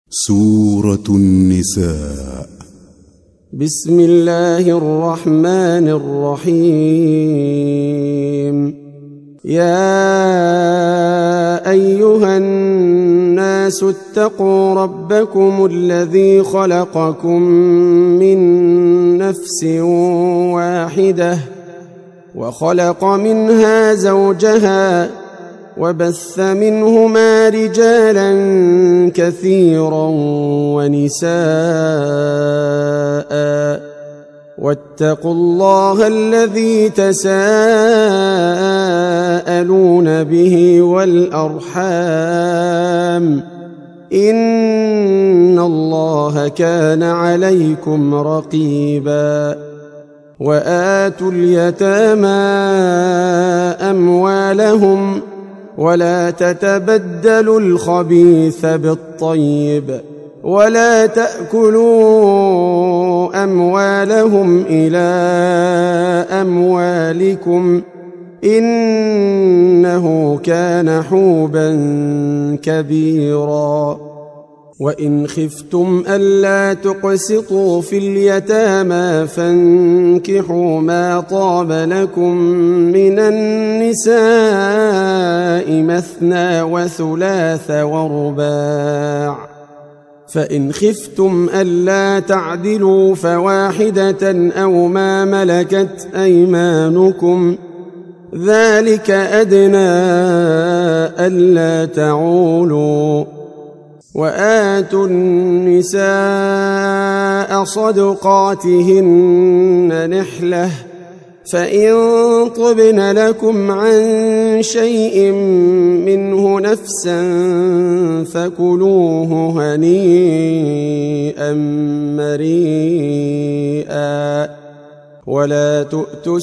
سورة النساء. بسم الله الرحمن الرحيم. يا أيها الناس اتقوا ربكم الذي خلقكم من نفس واحدة وخلق منها زوجها وبث منهما رجالا كثيرا ونساء واتقوا الله الذي تساءلون به والأرحام إن الله كان عليكم رقيبا. وآتوا اليتامى أموالهم ولا تتبدلوا الخبيث بالطيب ولا تأكلوا أموالهم إلى أموالكم إنه كان حوبا كبيرا. وإن خفتم ألا تقسطوا في اليتامى فانكحوا ما طاب لكم من النساء مثنى وثلاث ورباع، فإن خفتم ألا تعدلوا فواحدة أو ما ملكت أيمانكم ذلك أدنى ألا تعولوا. وآتوا النساء صدقاتهن نحلة فإن طبن لكم عن شيء منه نفسا فكلوه هنيئا مريئا. ولا تؤتوا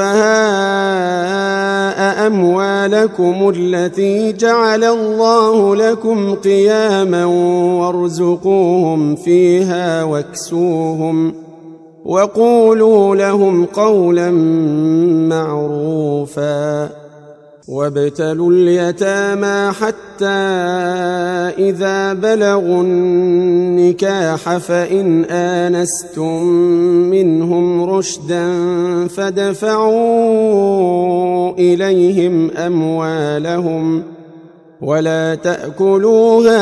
السفهاء أموالكم التي جعل الله لكم قياما وارزقوهم فيها واكسوهم وقولوا لهم قولا معروفا. وابتلوا اليتامى حتى إذا بلغوا النكاح فإن آنستم منهم رشدا فادفعوا إليهم أموالهم ولا تأكلوها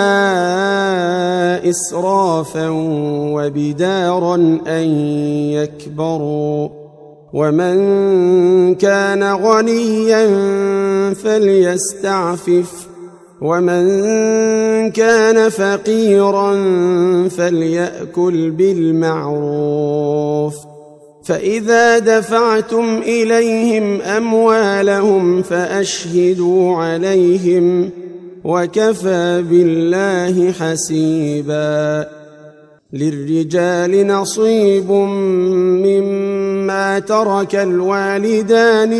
إسرافا وبدارا أن يكبروا. ومن كان غنيا فليستعفف ومن كان فقيرا فليأكل بالمعروف. فإذا دفعتم إليهم أموالهم فأشهدوا عليهم وكفى بالله حسيبا. للرجال نصيب مما ترك الوالدان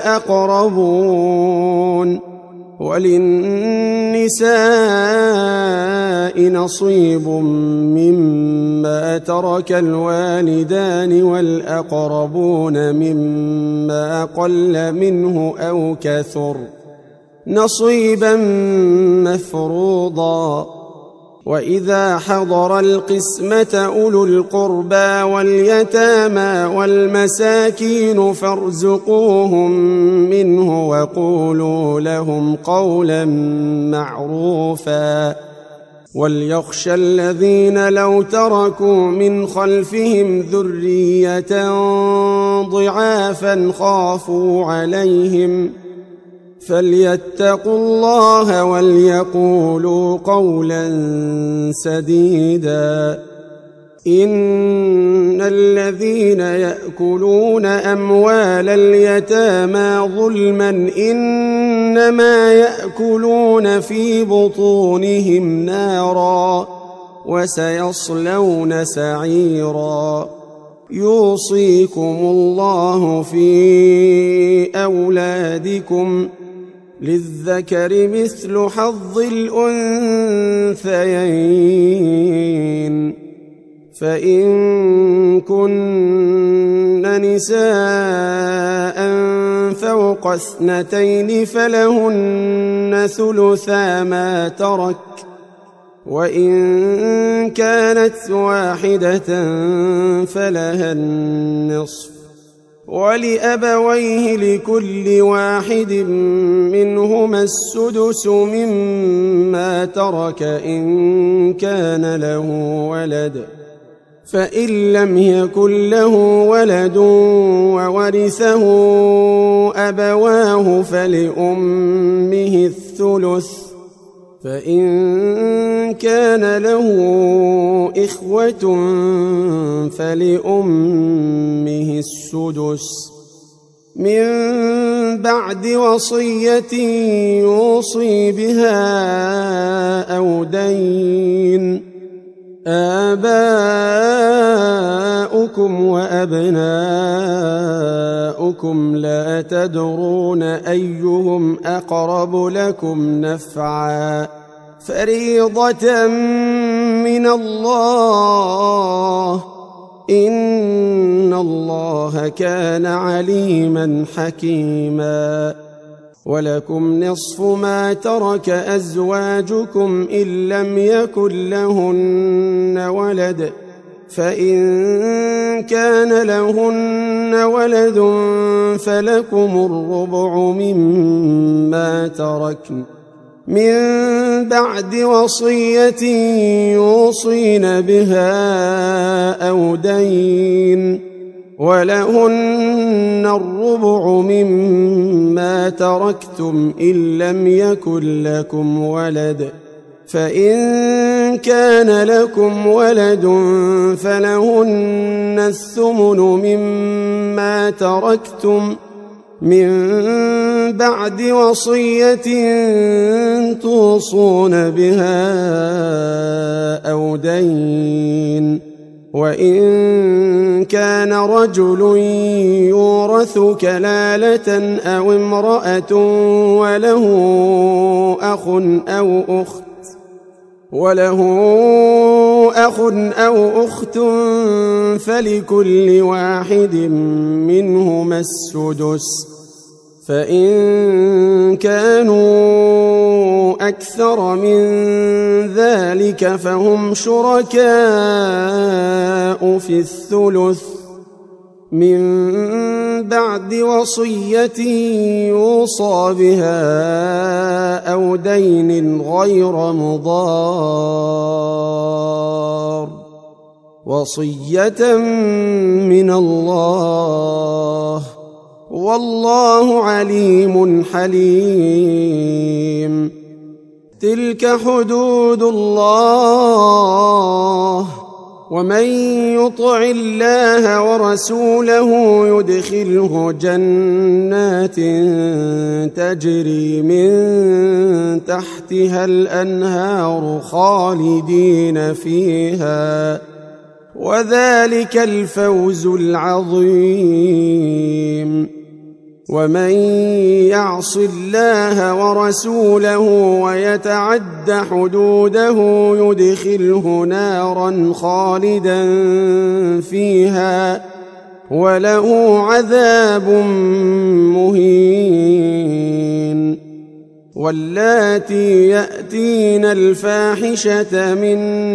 والأقربون وللنساء نصيب مما ترك الوالدان والأقربون مما قل منه أو كثر نصيبا مفروضا. وإذا حضر القسمة أولو القربى واليتامى والمساكين فارزقوهم منه وقولوا لهم قولا معروفا. وليخشى الذين لو تركوا من خلفهم ذرية ضعافا خافوا عليهم فليتقوا الله وليقولوا قولا سديدا. إن الذين يأكلون أموال اليتامى ظلما إنما يأكلون في بطونهم نارا وسيصلون سعيرا. يوصيكم الله في أولادكم للذكر مثل حظ الأنثيين. فإن كن نساء فوق 2 فلهن ثلثا ما ترك وإن كانت واحدة فلها النصف، ولأبويه لكل واحد منهما السدس مما ترك إن كان له ولد، فإن لم يكن له ولد وورثه أبواه فلأمه الثلث، فإن كان له إخوة فلأمه السدس من بعد وصية يوصي بها أو دين. آباؤكم وأبناؤكم لا تدرون أيهم أقرب لكم نفعا، فريضة من الله، إن الله كان عليما حكيما. ولكم نصف ما ترك أزواجكم إن لم يكن لهن ولد، فإن كان لهن ولد فلكم الربع مما تركن من بعد وصية يوصين بها أو دين، ولهن الربع مما تركتم إن لم يكن لكم ولد، فإن كان لكم ولد فلهن الثمن مما تركتم من بعد وصية توصون بها أو دين. وإن كان رجل يورث كلالة أو امرأة وله أخ أو أخت فلكل واحد منهما السدس، فإن كانوا أكثر من ذلك فهم شركاء في الثلث من بعد وصية يوصى بها أو دين غير مضار، وصية من الله، والله عليم حليم. تلك حدود الله، ومن يطع الله ورسوله يدخله جنات تجري من تحتها الأنهار خالدين فيها، وذلك الفوز العظيم. ومن يعص الله ورسوله ويتعد حدوده يدخله نارا خالدا فيها وله عذاب مهين. واللاتي يأتين الفاحشة من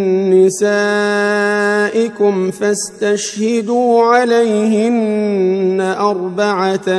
نسائكم فاستشهدوا عليهن 4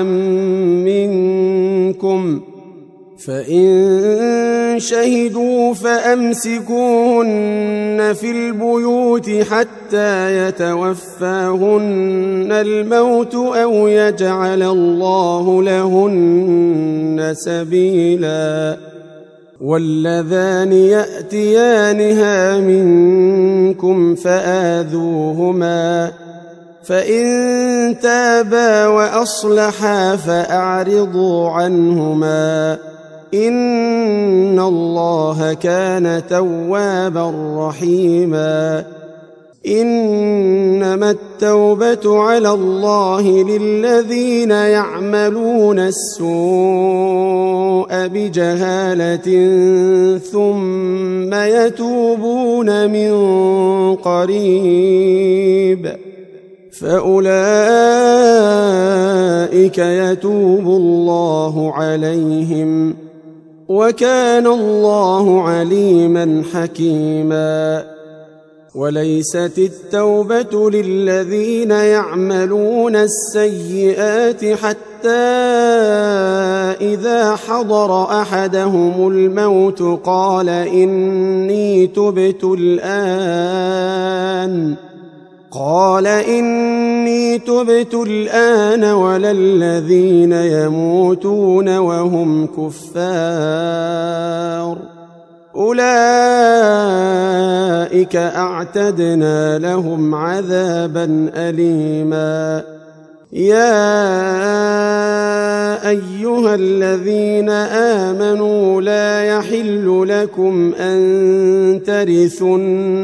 منكم، فإن شهدوا فأمسكوهن في البيوت حتى يتوفاهن الموت أو يجعل الله لهن سبيلا. واللذان يأتيانها منكم فآذوهما، فإن تابا وأصلحا فأعرضوا عنهما، إن الله كان توابا رحيما. إنما التوبة على الله للذين يعملون السوء بجهالة ثم يتوبون من قريب فأولئك يتوب الله عليهم، وكان الله عليما حكيما. وليست التوبة للذين يعملون السيئات حتى إذا حضر أحدهم الموت قال إني تبت الآن ولا الذين يموتون وهم كفار أولئك أعتدنا لهم عذابا أليما. يا أيها الذين آمنوا لا يحل لكم أن ترثوا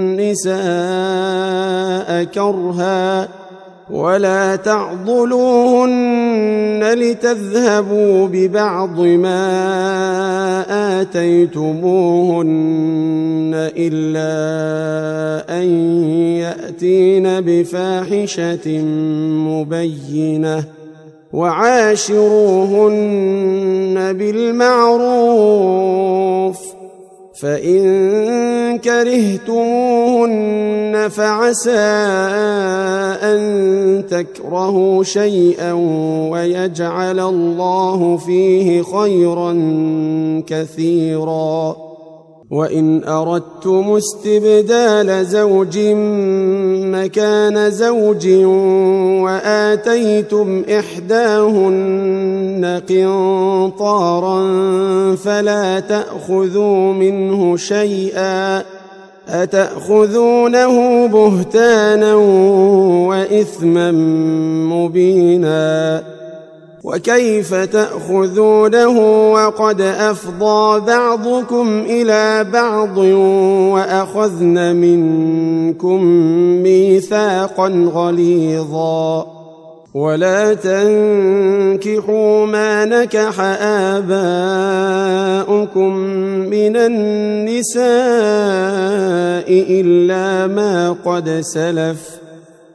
النساء كرها ولا تعضلوهن لتذهبوا ببعض ما آتيتموهن إلا أن يأتين بفاحشة مبينة وعاشروهن بالمعروف فإن كرهتموهن فعسى أن تكرهوا شيئا ويجعل الله فيه خيرا كثيرا. وإن أردتم استبدال زوج مكان زوج وآتيتم إحداهن قنطارا فلا تأخذوا منه شيئا أتأخذونه بهتانا وإثما مبينا. وكيف تأخذونه وقد أفضى بعضكم إلى بعض وأخذن منكم ميثاقا غليظا. ولا تنكحوا ما نكح آباؤكم من النساء إلا ما قد سلف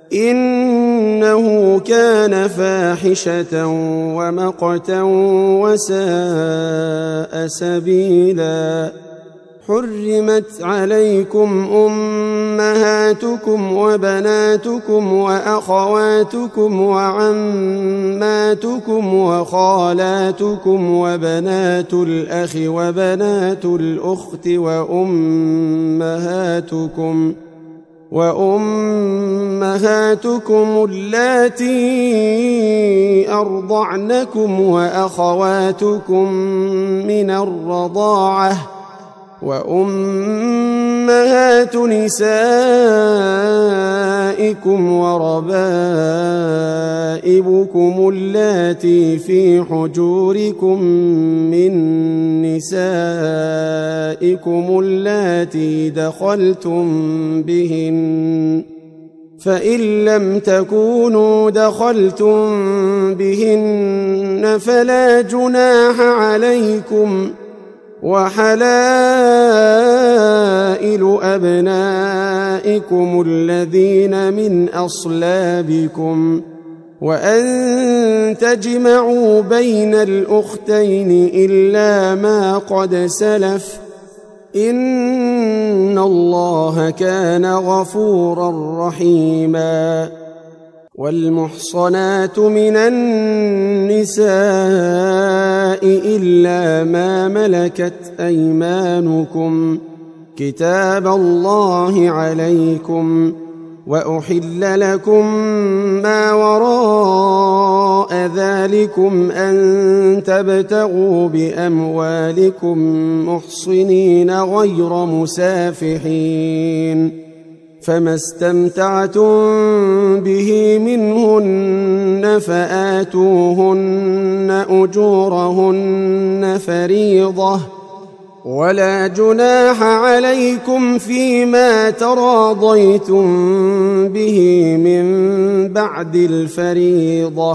إنه كان فاحشة ومقتا وساء سبيلا. حرمت عليكم أمهاتكم وبناتكم وأخواتكم وعماتكم وخالاتكم وبنات الأخ وبنات الأخت وأمهاتكم اللاتي أرضعنكم وأخواتكم من الرضاعة وأمهات نسائكم وربائبكم اللاتي في حجوركم من نسائكم اللاتي دخلتم بهن فإن لم تكونوا دخلتم بهن فلا جناح عليكم وحلائل أبنائكم الذين من أصلابكم وأن تجمعوا بين الأختين إلا ما قد سلف إن الله كان غفورا رحيما. والمحصنات من النساء إلا ما ملكت أيمانكم كتاب الله عليكم وأحل لكم ما وراء ذلكم أن تبتغوا بأموالكم محصنين غير مسافحين فما استمتعتم به منهن فآتوهن أجورهن فريضة ولا جناح عليكم فيما تراضيتم به من بعد الفريضة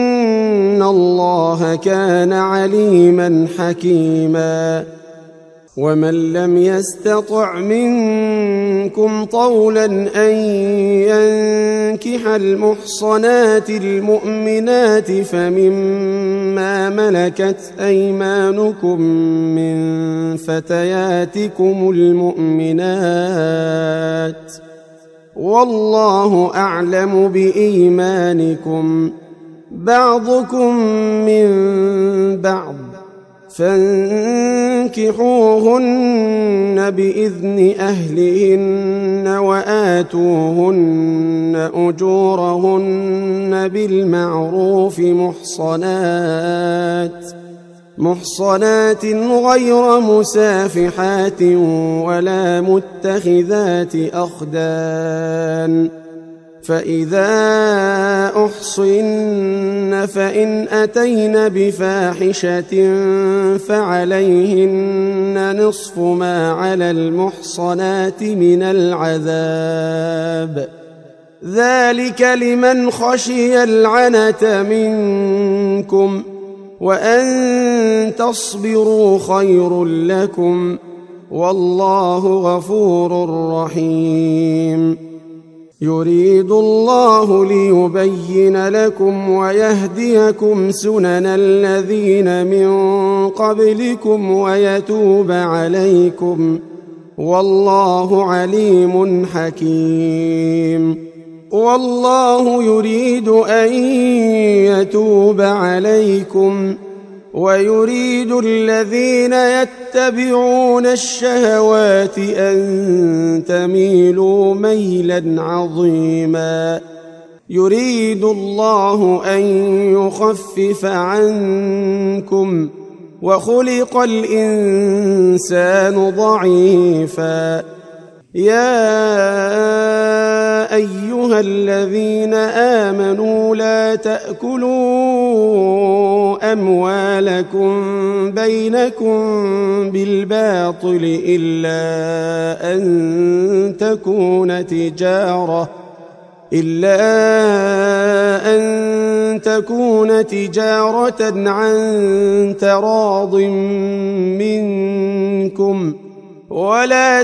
إن الله كان عليما حكيما. ومن لم يستطع منكم طولا أن ينكح المحصنات المؤمنات فمما ملكت أيمانكم من فتياتكم المؤمنات والله أعلم بإيمانكم بعضكم من بعض فانكحوهن بإذن أهلهن وآتوهن أجورهن بالمعروف محصنات غير مسافحات ولا متخذات أخدان فإذا أحصن فإن أتين بفاحشة فعليهن نصف ما على المحصنات من العذاب ذلك لمن خشي العنة منكم وأن تصبروا خير لكم والله غفور رحيم يريد الله ليبين لكم ويهديكم سنن الذين من قبلكم ويتوب عليكم والله عليم حكيم والله يريد أن يتوب عليكم ويريد الذين يتبعون الشهوات أن تميلوا ميلا عظيما يريد الله أن يخفف عنكم وخلق الإنسان ضعيفا يا أيها الذين آمنوا لا تأكلوا أموالكم بينكم بالباطل إلا أن تكون تجارة عن تراض منكم ولا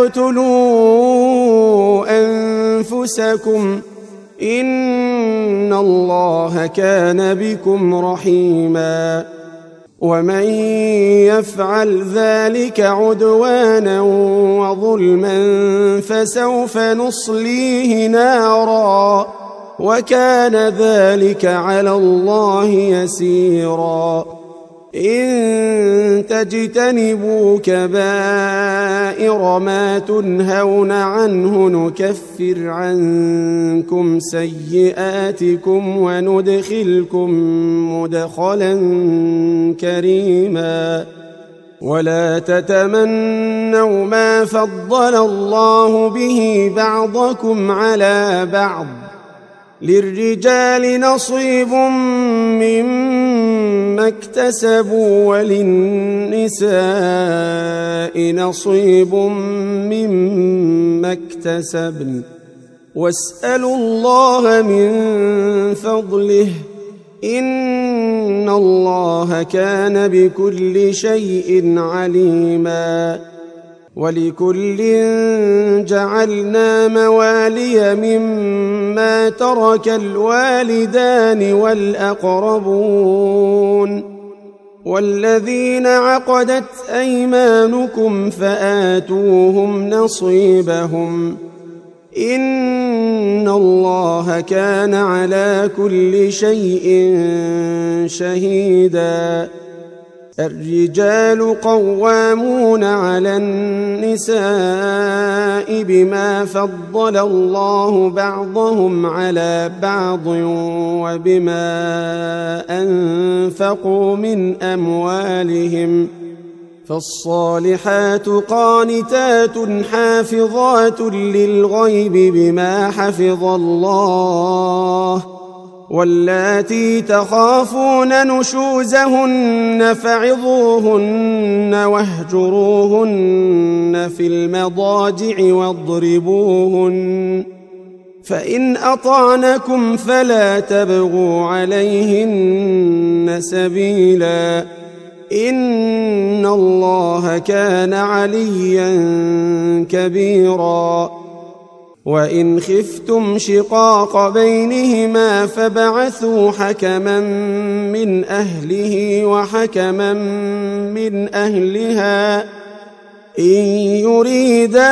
تقتلوا أنفسكم إن الله كان بكم رحيما ومن يفعل ذلك عدوانا وظلما فسوف نصليه نارا وكان ذلك على الله يسيرا إن تجتنبوا كبائر ما تنهون عنه نكفر عنكم سيئاتكم وندخلكم مدخلا كريما ولا تتمنوا ما فضل الله به بعضكم على بعض للرجال نصيب مما اكتسبوا وللنساء نصيب مما اكتسبن واسألوا الله من فضله إن الله كان بكل شيء عليما ولكل جعلنا موالي مما ترك الوالدان والأقربون والذين عقدت أيمانكم فآتوهم نصيبهم إن الله كان على كل شيء شهيدا الرجال قوامون على النساء بما فضل الله بعضهم على بعض وبما أنفقوا من أموالهم فالصالحات قانتات حافظات للغيب بما حفظ الله واللاتي تخافون نشوزهن فعظوهن واهجروهن في المضاجع واضربوهن فإن أطعنكم فلا تبغوا عليهن سبيلا إن الله كان عليا كبيرا وإن خفتم شقاق بينهما فابعثوا حكما من أهله وحكما من أهلها إن يريدا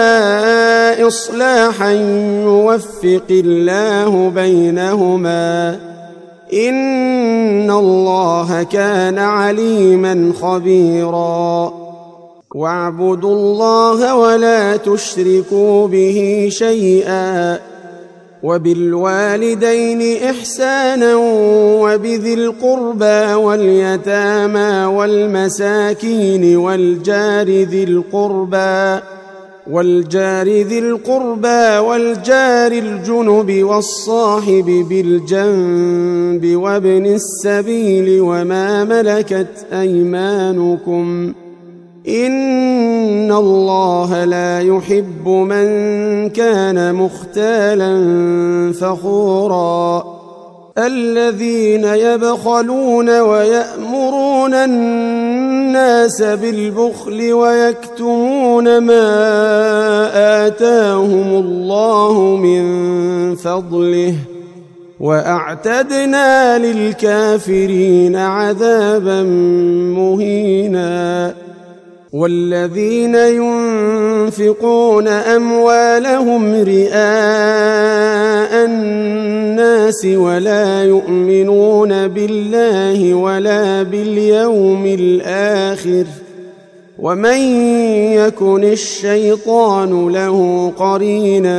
إصلاحا يوفق الله بينهما إن الله كان عليما خبيرا واعبدوا الله ولا تشركوا به شيئا وبالوالدين إحسانا وبذي القربى واليتامى والمساكين والجار ذي القربى والجار الجنب والصاحب بالجنب وابن السبيل وما ملكت أيمانكم إن الله لا يحب من كان مختالا فخورا الذين يبخلون ويأمرون الناس بالبخل ويكتمون ما آتاهم الله من فضله وأعتدنا للكافرين عذابا مهينا والذين ينفقون أموالهم رئاء الناس ولا يؤمنون بالله ولا باليوم الآخر ومن يكن الشيطان له قرينا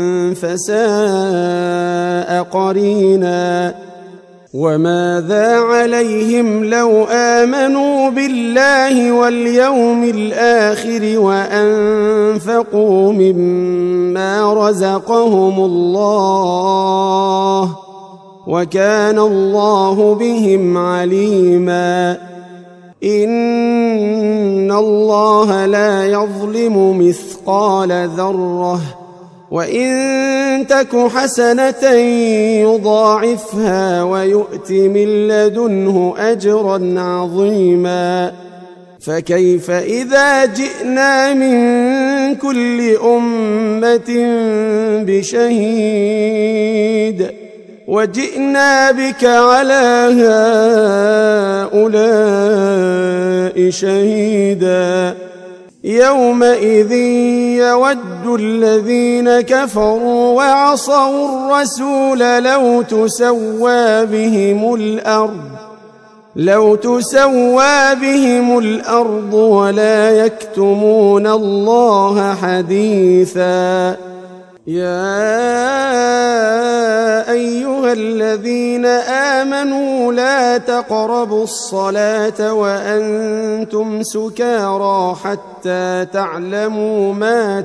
فساء قرينا وماذا عليهم لو آمنوا بالله واليوم الآخر وأنفقوا مما رزقهم الله وكان الله بهم عليما إن الله لا يظلم مثقال ذرة وإن تك حسنة يضاعفها ويؤت من لدنه أجرا عظيما فكيف إذا جئنا من كل أمة بشهيد وجئنا بك على هؤلاء شهيدا يومئذ يود الذين كفروا وعصوا الرسول لو تسوى بهم الأرض ولا يكتمون الله حديثا يا أيها الذين آمنوا لا تقربوا الصلاة وأنتم سكارى حتى تعلموا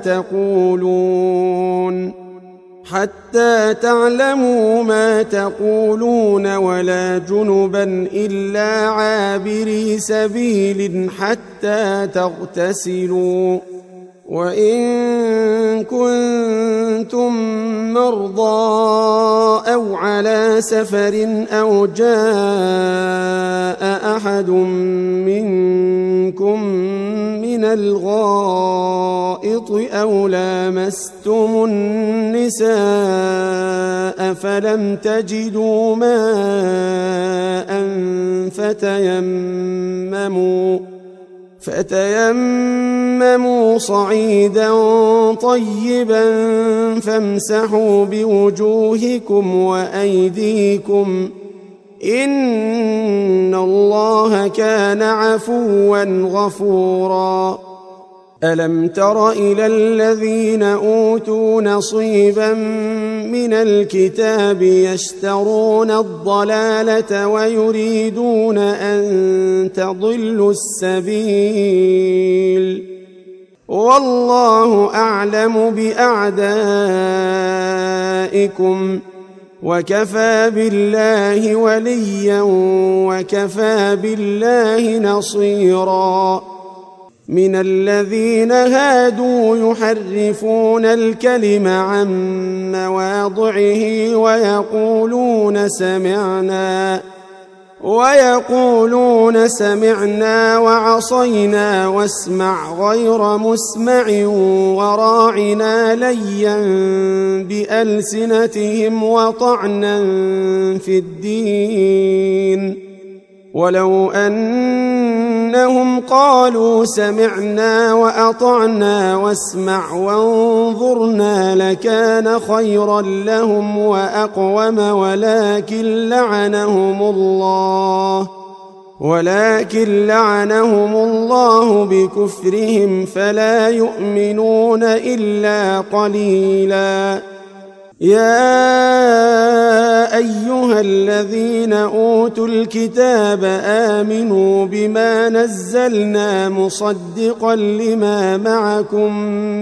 ما تقولون ولا جنبا إلا عابري سبيل حتى تغتسلوا وإن كنتم مرضى أو على سفر أو جاء أحد منكم من الغائط أو لامستم النساء فلم تجدوا ماء فتيمموا صعيدا طيبا فامسحوا بوجوهكم وأيديكم إن الله كان عفوا غفورا ألم تر إلى الذين أوتوا نصيبا من الكتاب يشترون الضلالة ويريدون أن تضلوا السبيل والله أعلم بأعدائكم وكفى بالله وليا وكفى بالله نصيرا من الذين هادوا يحرفون الكلم عن ويقولون سمعنا وعصينا واسمع غير مسمع وراعنا ليا بألسنتهم وطعنا في الدين. ولو أنهم قالوا سمعنا وأطعنا واسمع وانظرنا لكان خيرا لهم وأقوم ولكن لعنهم الله بكفرهم فلا يؤمنون إلا قليلا. يا أيها الذين أوتوا الكتاب آمنوا بما نزلنا مصدقا لما معكم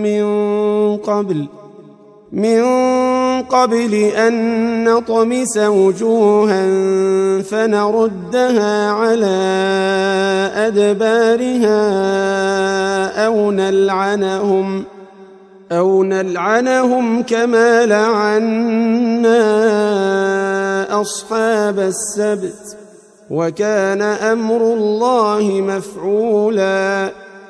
من قبل أن نطمس وجوها فنردها على أدبارها أو نلعنهم كما لعنا أصحاب السبت وكان أمر الله مفعولا.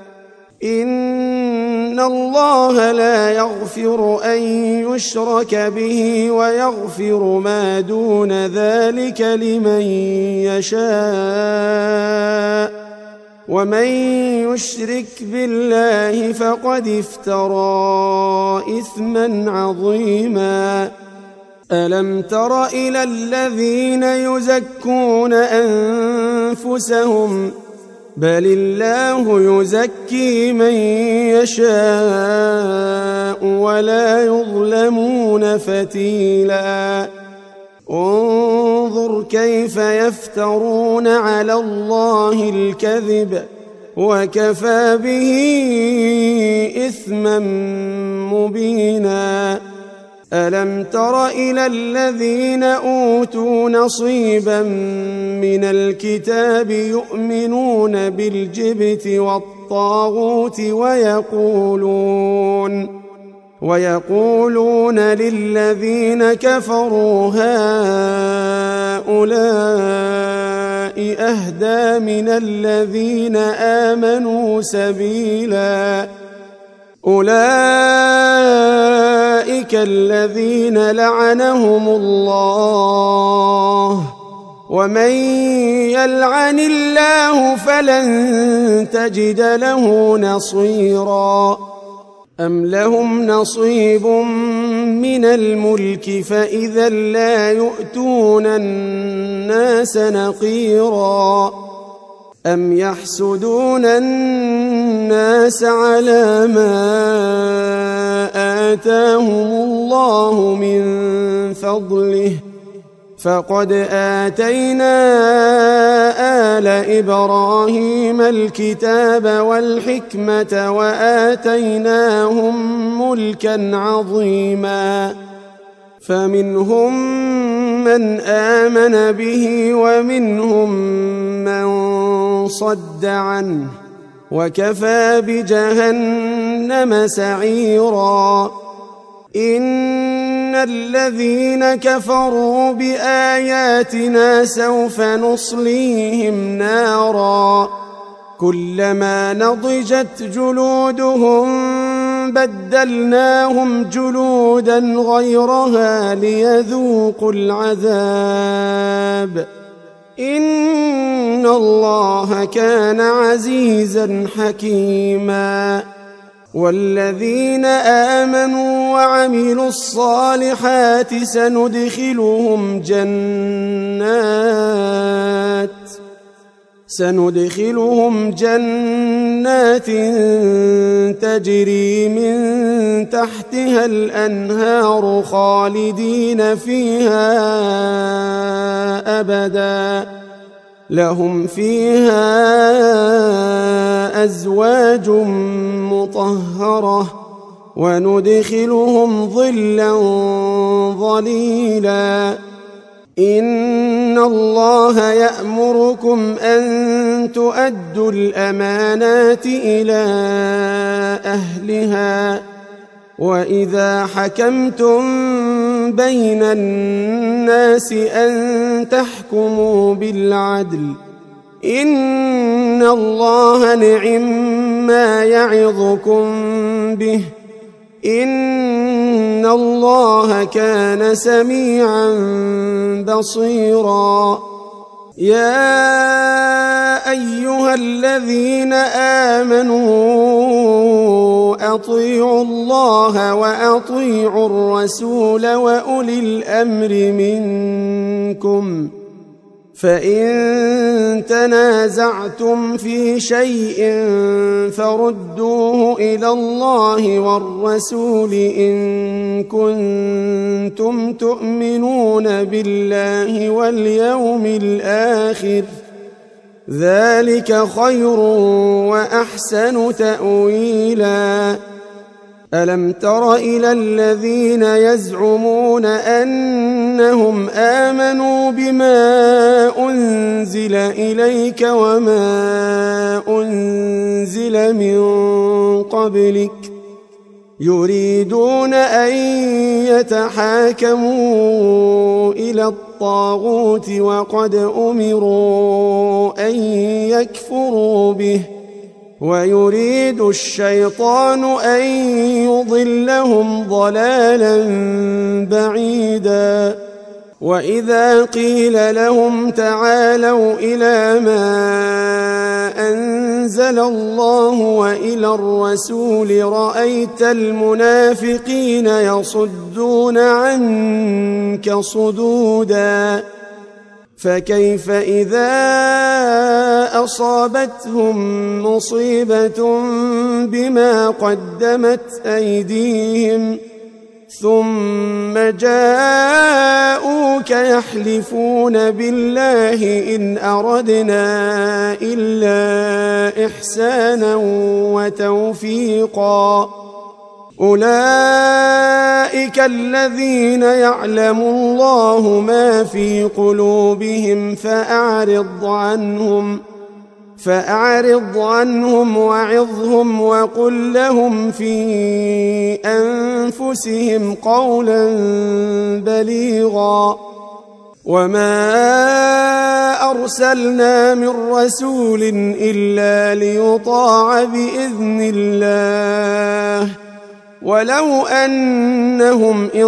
إن الله لا يغفر أن يشرك به ويغفر ما دون ذلك لمن يشاء ومن يشرك بالله فقد افترى إثما عظيما. ألم تر إلى الذين يزكون أنفسهم بل الله يزكي من يشاء ولا يظلمون فتيلا. انظر كيف يفترون على الله الكذب وكفى به إثما مبينا. ألم تر إلى الذين أوتوا نصيبا من الكتاب يؤمنون بالجبت والطاغوت ويقولون للذين كفروا هؤلاء أهدى من الذين آمنوا سبيلا. أولئك الذين لعنهم الله ومن يلعن الله فلن تجد له نصيرا. أم لهم نصيب من الملك فإذا لا يؤتون الناس نقيرا. أم يحسدون الناس على ما آتاهم الله من فضله فقد آتينا آل إبراهيم الكتاب والحكمة وآتيناهم ملكا عظيما. فمنهم من آمن به ومهم من صد عنه وكفى بجهنم سعيرا. إن الذين كفروا بآياتنا سوف نصليهم نارا كلما نضجت جلودهم بدلناهم جلودا غيرها ليذوقوا العذاب إن الله كان عزيزا حكيما. والذين آمنوا وعملوا الصالحات سندخلهم جنات تجري من تحتها الأنهار خالدين فيها أبدا لهم فيها أزواج مطهرة وندخلهم ظلا ظليلا. إن الله يأمركم أن تؤدوا الأمانات إلى أهلها وإذا حكمتم بين الناس الناس أن تحكموا بالعدل إن الله نعم-ما يعظكم به إن الله كان سميعا بصيرا يا أيها الذين آمنوا أطيعوا الله وأطيعوا الرسول وأولي الأمر منكم فإن تنازعتم في شيء فردوه إلى الله والرسول إن كنتم تؤمنون بالله واليوم الآخر ذلك خير وأحسن تأويلا ألم تر إلى الذين يزعمون أنهم آمنوا بما أنزل إليك وما أنزل من قبلك يريدون أن يتحاكموا إلى الطاغوت وقد أمروا أن يكفروا به ويريد الشيطان أن يضلهم ضلالا بعيدا وإذا قيل لهم تعالوا إلى ما أنزل الله وإلى الرسول رأيت المنافقين يصدون عنك صدودا فكيف إذا أصابتهم مصيبة بما قدمت أيديهم ثم جاءوك يحلفون بالله إن أردنا إلا إحسانا وتوفيقا أولئك الذين يعلم الله ما في قلوبهم فأعرض عنهم وعظهم وقل لهم في أنفسهم قولا بليغا وما أرسلنا من رسول إلا ليطاع بإذن الله ولو أنهم إذ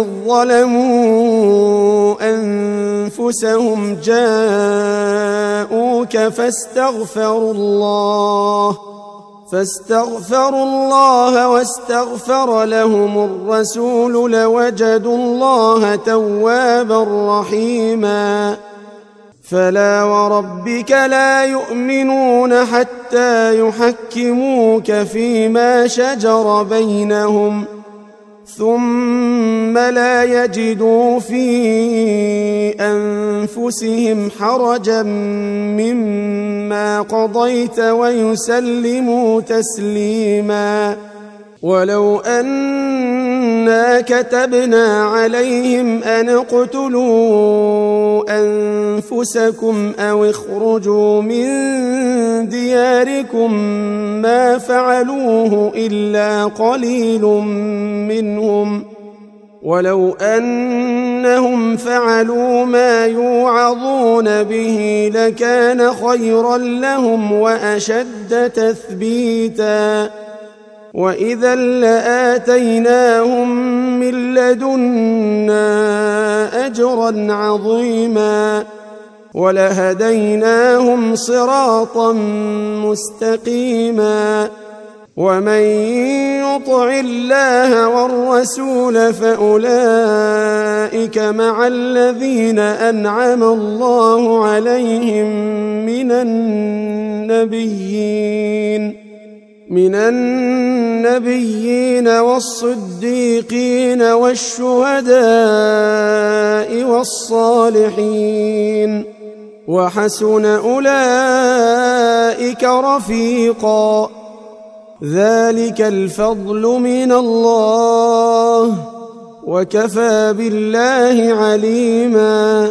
ظلموا أنفسهم جاءوك فاستغفروا الله واستغفر لهم الرسول لوجدوا الله توابا رحيما فلا وربك لا يؤمنون حتى يحكموك فيما شجر بينهم ثم لا يجدوا في أنفسهم حرجا مما قضيت ويسلموا تسليما ولو أنا كتبنا عليهم أن اقتلوا أنفسكم أو اخرجوا من دياركم ما فعلوه إلا قليل منهم ولو أنهم فعلوا ما يوعظون به لكان خيرا لهم وأشد تثبيتا وإذا لآتيناهم من لدنا أجرا عظيما ولهديناهم صراطا مستقيما ومن يطع الله والرسول فأولئك مع الذين أنعم الله عليهم من النبيين والصديقين والشهداء والصالحين وحسن أولئك رفيقا ذلك الفضل من الله وكفى بالله عليما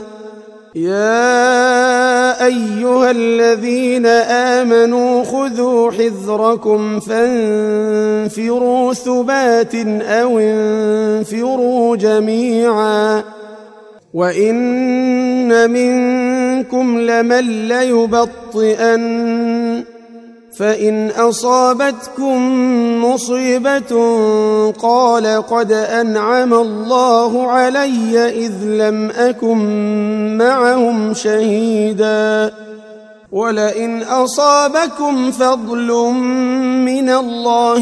يا أيها الذين آمنوا خذوا حذركم فانفروا ثبات أو انفروا جميعا وإن منكم لمن ليبطئن فإن أصابتكم مصيبة قال قد أنعم الله علي إذ لم أكن معهم شهيدا ولئن أصابكم فضل من الله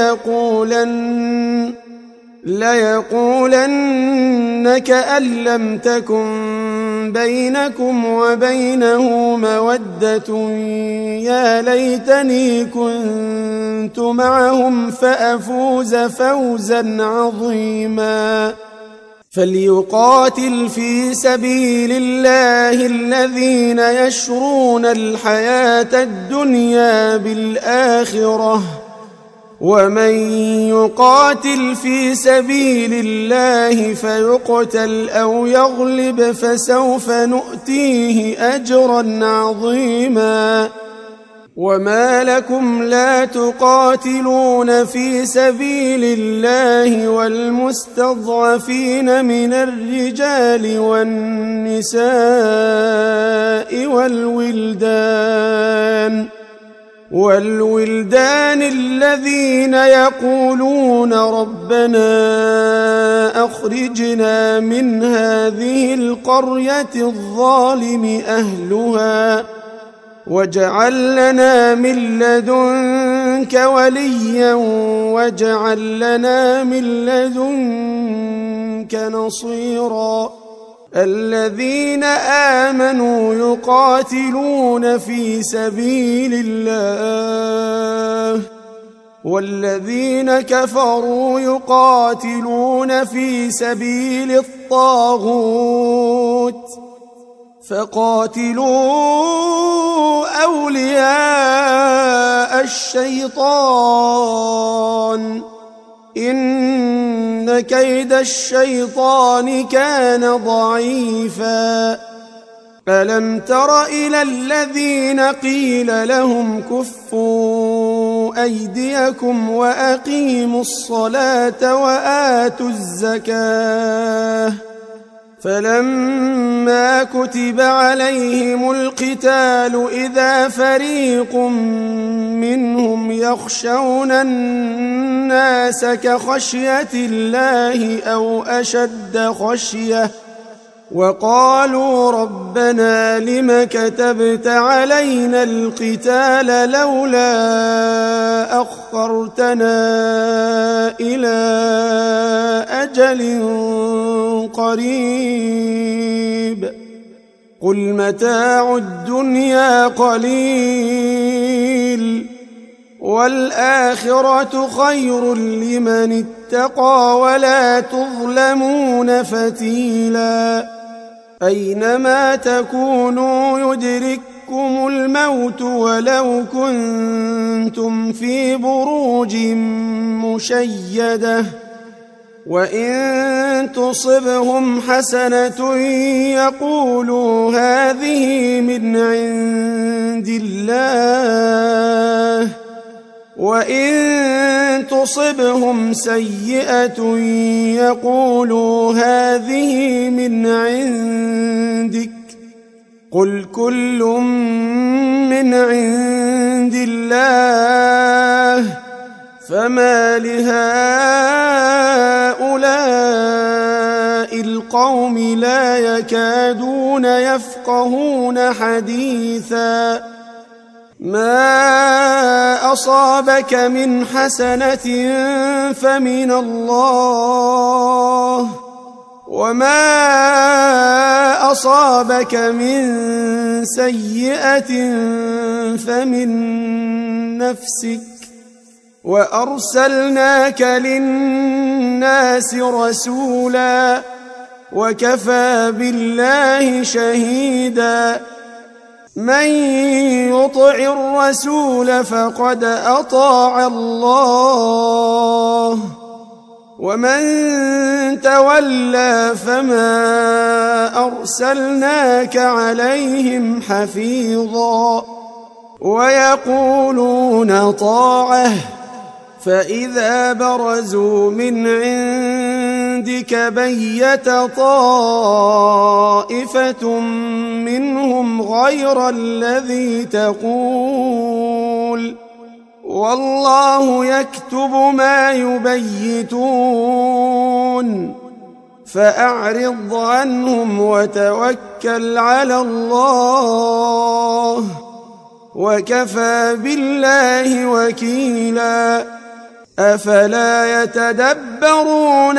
ليقولن كأن لم تكن بينكم وبينه مودة يا ليتني كنت معهم فأفوز فوزا عظيما فليقاتل في سبيل الله الذين يشرون الحياة الدنيا بالآخرة ومن يقاتل في سبيل الله فيقتل أو يغلب فسوف نؤتيه أجرا عظيما وما لكم لا تقاتلون في سبيل الله والمستضعفين من الرجال والنساء والولدان الذين يقولون ربنا أخرجنا من هذه القرية الظالم أهلها واجعل لنا من لدنك وليا واجعل لنا من لدنك نصيرا الذين آمنوا يقاتلون في سبيل الله والذين كفروا يقاتلون في سبيل الطاغوت فقاتلوا أولياء الشيطان إن كيد الشيطان كان ضعيفا ألم تر إلى الذين قيل لهم كفوا أيديكم وأقيموا الصلاة وآتوا الزكاة فلما كتب عليهم القتال إذا فريق منهم يخشون الناس كخشية الله أو أشد خشية وقالوا ربنا لم كتبت علينا القتال لولا أخرتنا إلى أجل قريب قل متاع الدنيا قليل والآخرة خير لمن اتقى ولا تظلمون فتيلا أينما تكونوا يدرككم الموت ولو كنتم في بروج مشيدة وإن تصبهم حسنة يقولوا هذه من عند الله وإن تصبهم سيئة يقولوا هذه من عندك قل كل من عند الله فما لهؤلاء القوم لا يكادون يفقهون حديثا ما أصابك من حسنة فمن الله وما أصابك من سيئة فمن نفسك وأرسلناك للناس رسولا وكفى بالله شهيدا من يطع الرسول فقد أطاع الله ومن تولى فما أرسلناك عليهم حفيظا ويقولون طاعة فإذا برزوا من عندك عندك بيت طائفة منهم غير الذي تقول والله يكتب ما يبيتون فأعرض عنهم وتوكل على الله وكفى بالله وكيلا أفلا يتدبرون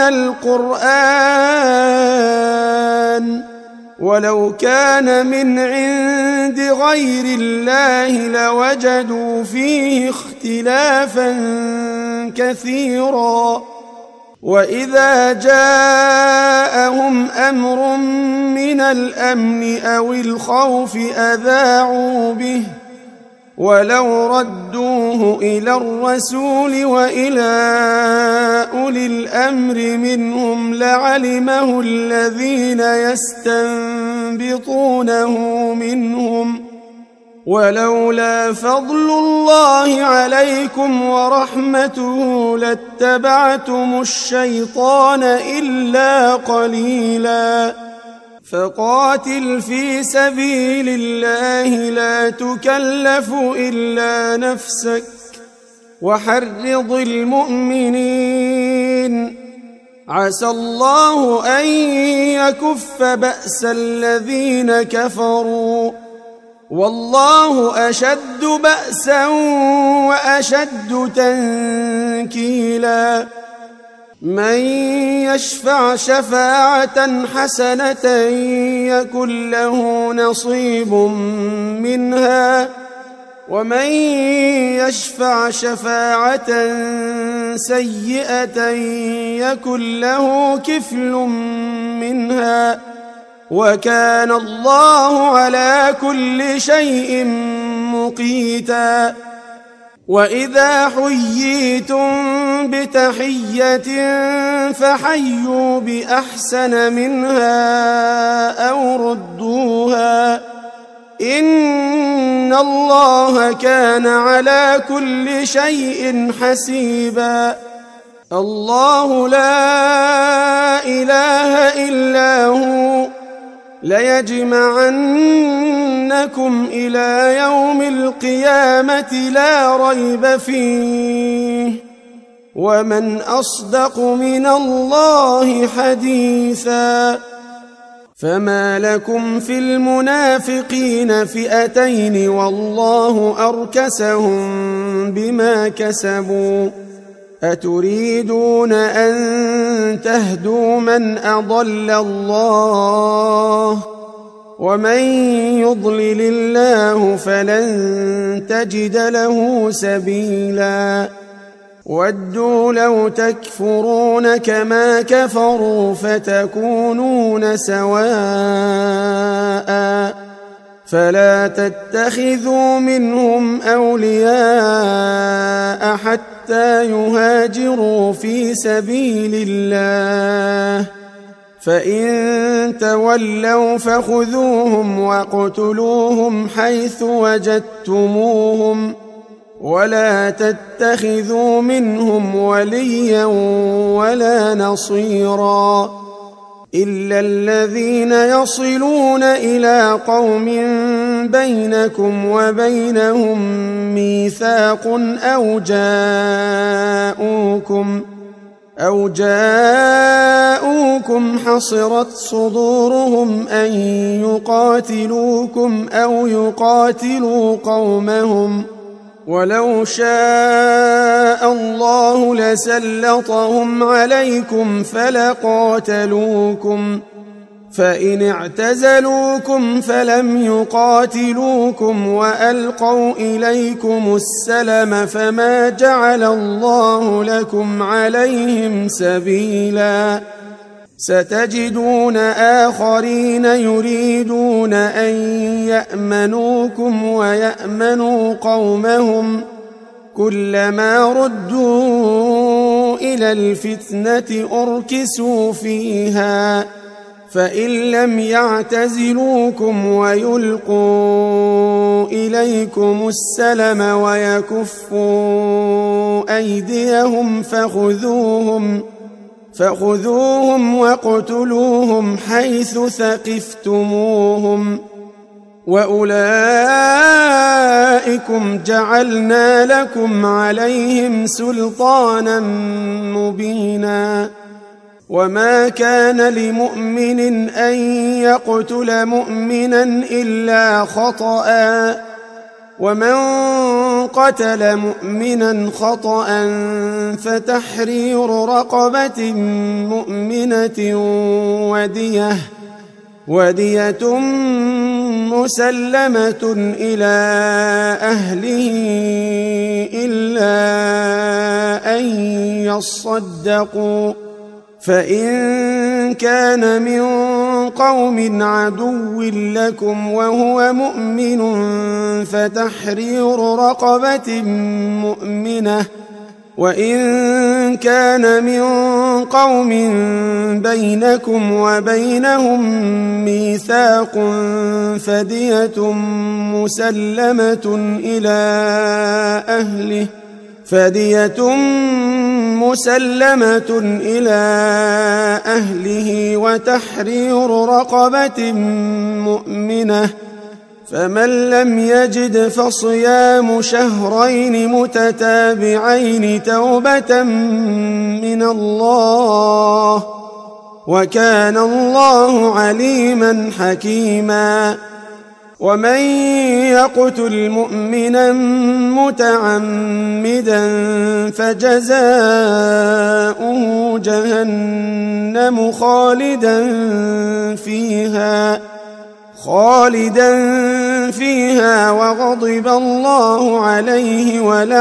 القرآن ولو كان من عند غير الله لوجدوا فيه اختلافا كثيرا وإذا جاءهم أمر من الأمن أو الخوف أذاعوا به ولو ردوه إلى الرسول وإلى أولي الأمر منهم لعلمه الذين يستنبطونه منهم ولولا فضل الله عليكم ورحمته لاتبعتم الشيطان إلا قليلا فقاتل في سبيل الله لا تكلف إلا نفسك وحرض المؤمنين عسى الله أن يكف بأس الذين كفروا والله أشد بأسا وأشد تنكيلا من يشفع شفاعة حسنة يكن له نصيب منها ومن يشفع شفاعة سيئة يكن له كفل منها وكان الله على كل شيء مقيتا وإذا حييتم بتحية فحيوا بأحسن منها أو ردوها إن الله كان على كل شيء حسيبا الله لا إله إلا هو ليجمعنكم إلى يوم القيامة لا ريب فيه ومن أصدق من الله حديثا فما لكم في المنافقين فئتين والله أركسهم بما كسبوا أتريدون أن تهدوا من أضل الله ومن يضلل الله فلن تجد له سبيلا ودوا لو تكفرون كما كفروا فتكونون سواء فلا تتخذوا منهم أولياء حتى يهاجروا في سبيل الله فإن تولوا فخذوهم واقتلوهم حيث وجدتموهم ولا تتخذوا منهم وليا ولا نصيرا إلا الذين يصلون إلى قوم بينكم وبينهم ميثاق أو جاءوكم حصرت صدورهم أن يقاتلوكم أو يقاتلوا قومهم ولو شاء الله لسلطهم عليكم فلقاتلوكم فإن اعتزلوكم فلم يقاتلوكم وألقوا إليكم السلم فما جعل الله لكم عليهم سبيلا ستجدون آخرين يريدون أن يأمنوكم ويأمنوا قومهم كلما ردوا إلى الفتنة أركسوا فيها فإن لم يعتزلوكم ويلقوا إليكم السلم ويكفوا أيديهم فخذوهم واقتلوهم حيث ثقفتموهم وأولئكم جعلنا لكم عليهم سلطانا مبينا وما كان لمؤمن أن يقتل مؤمنا إلا خطأ ومن قتل مؤمنا خطأ فتحرير رقبة مؤمنة ودية مسلمة إلى أهله إلا أن يصدقوا فإن كان من قوم عدو لكم وهو مؤمن فتحرير رقبة مؤمنة وإن كان من قوم بينكم وبينهم ميثاق فدية مسلمة إلى أهله وتحرير رقبة مؤمنة فمن لم يجد فصيام شهرين متتابعين توبة من الله وكان الله عليما حكيما ومن يقتل مؤمنا متعمدا فجزاؤه جهنم خالدا فيها وغضب الله عليه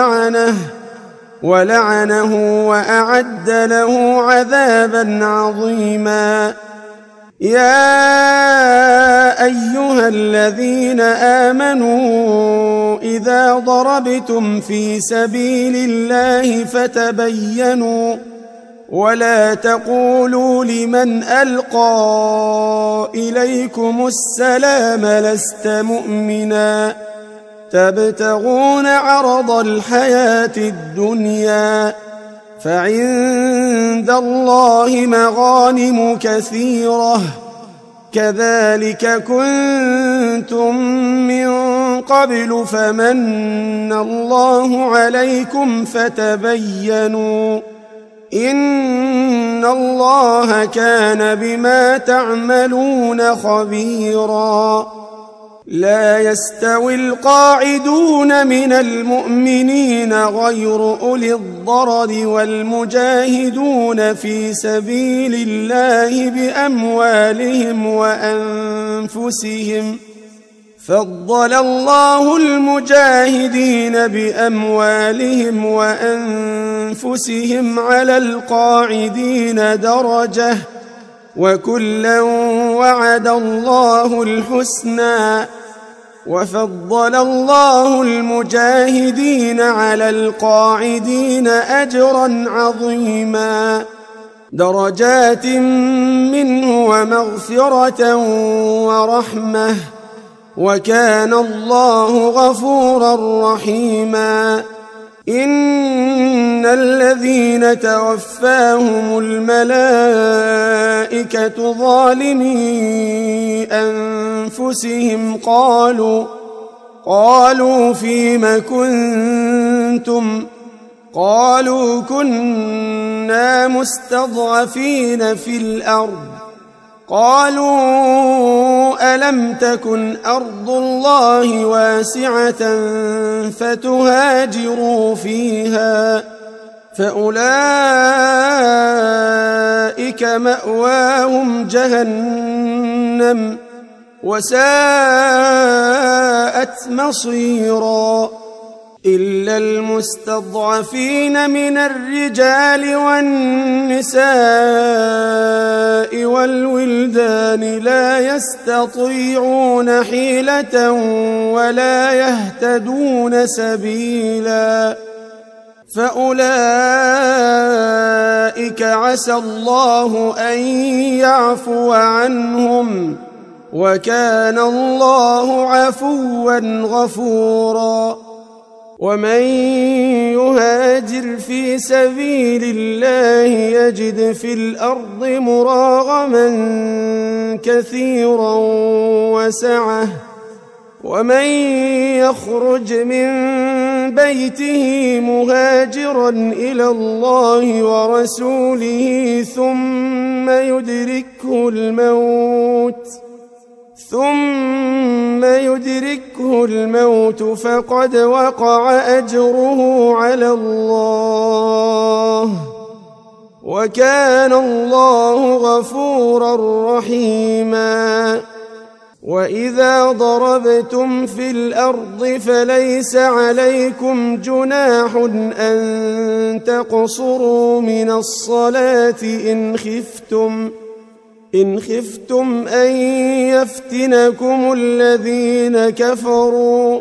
ولعنه وأعد له عذابا عظيما يا أيها الذين آمنوا إذا ضربتم في سبيل الله فتبينوا ولا تقولوا لمن ألقى إليكم السلام لست مؤمنا تبتغون عرض الحياة الدنيا فعند الله مغانم كثيرة كذلك كنتم من قبل فمن الله عليكم فتبينوا إن الله كان بما تعملون خبيرا لا يستوي القاعدون من المؤمنين غير أولي الضرر والمجاهدون في سبيل الله بأموالهم وأنفسهم فضل الله المجاهدين بأموالهم وأنفسهم على القاعدين درجة وكلا وعد الله الحسنى وفضل الله المجاهدين على القاعدين أجرا عظيما درجات منه ومغفرة ورحمة وكان الله غفورا رحيما إن الذين توفاهم الملائكة ظالمي أنفسهم قالوا فيم كنتم قالوا كنا مستضعفين في الأرض قالوا ألم تكن أرض الله واسعة فتهاجروا فيها فأولئك مأواهم جهنم وساءت مصيرا إلا المستضعفين من الرجال والنساء والولدان لا يستطيعون حيلة ولا يهتدون سبيلا فأولئك عسى الله أن يعفو عنهم وكان الله عفوا غفورا ومن يهاجر في سبيل الله يجد في الأرض مراغما كثيرا وسعة ومن يخرج من بيته مهاجرا إلى الله ورسوله ثم يدركه الموت فقد وقع أجره على الله وكان الله غفورا رحيما وإذا ضربتم في الأرض فليس عليكم جناح أن تقصروا من الصلاة إن خفتم أن يفتنكم الذين كفروا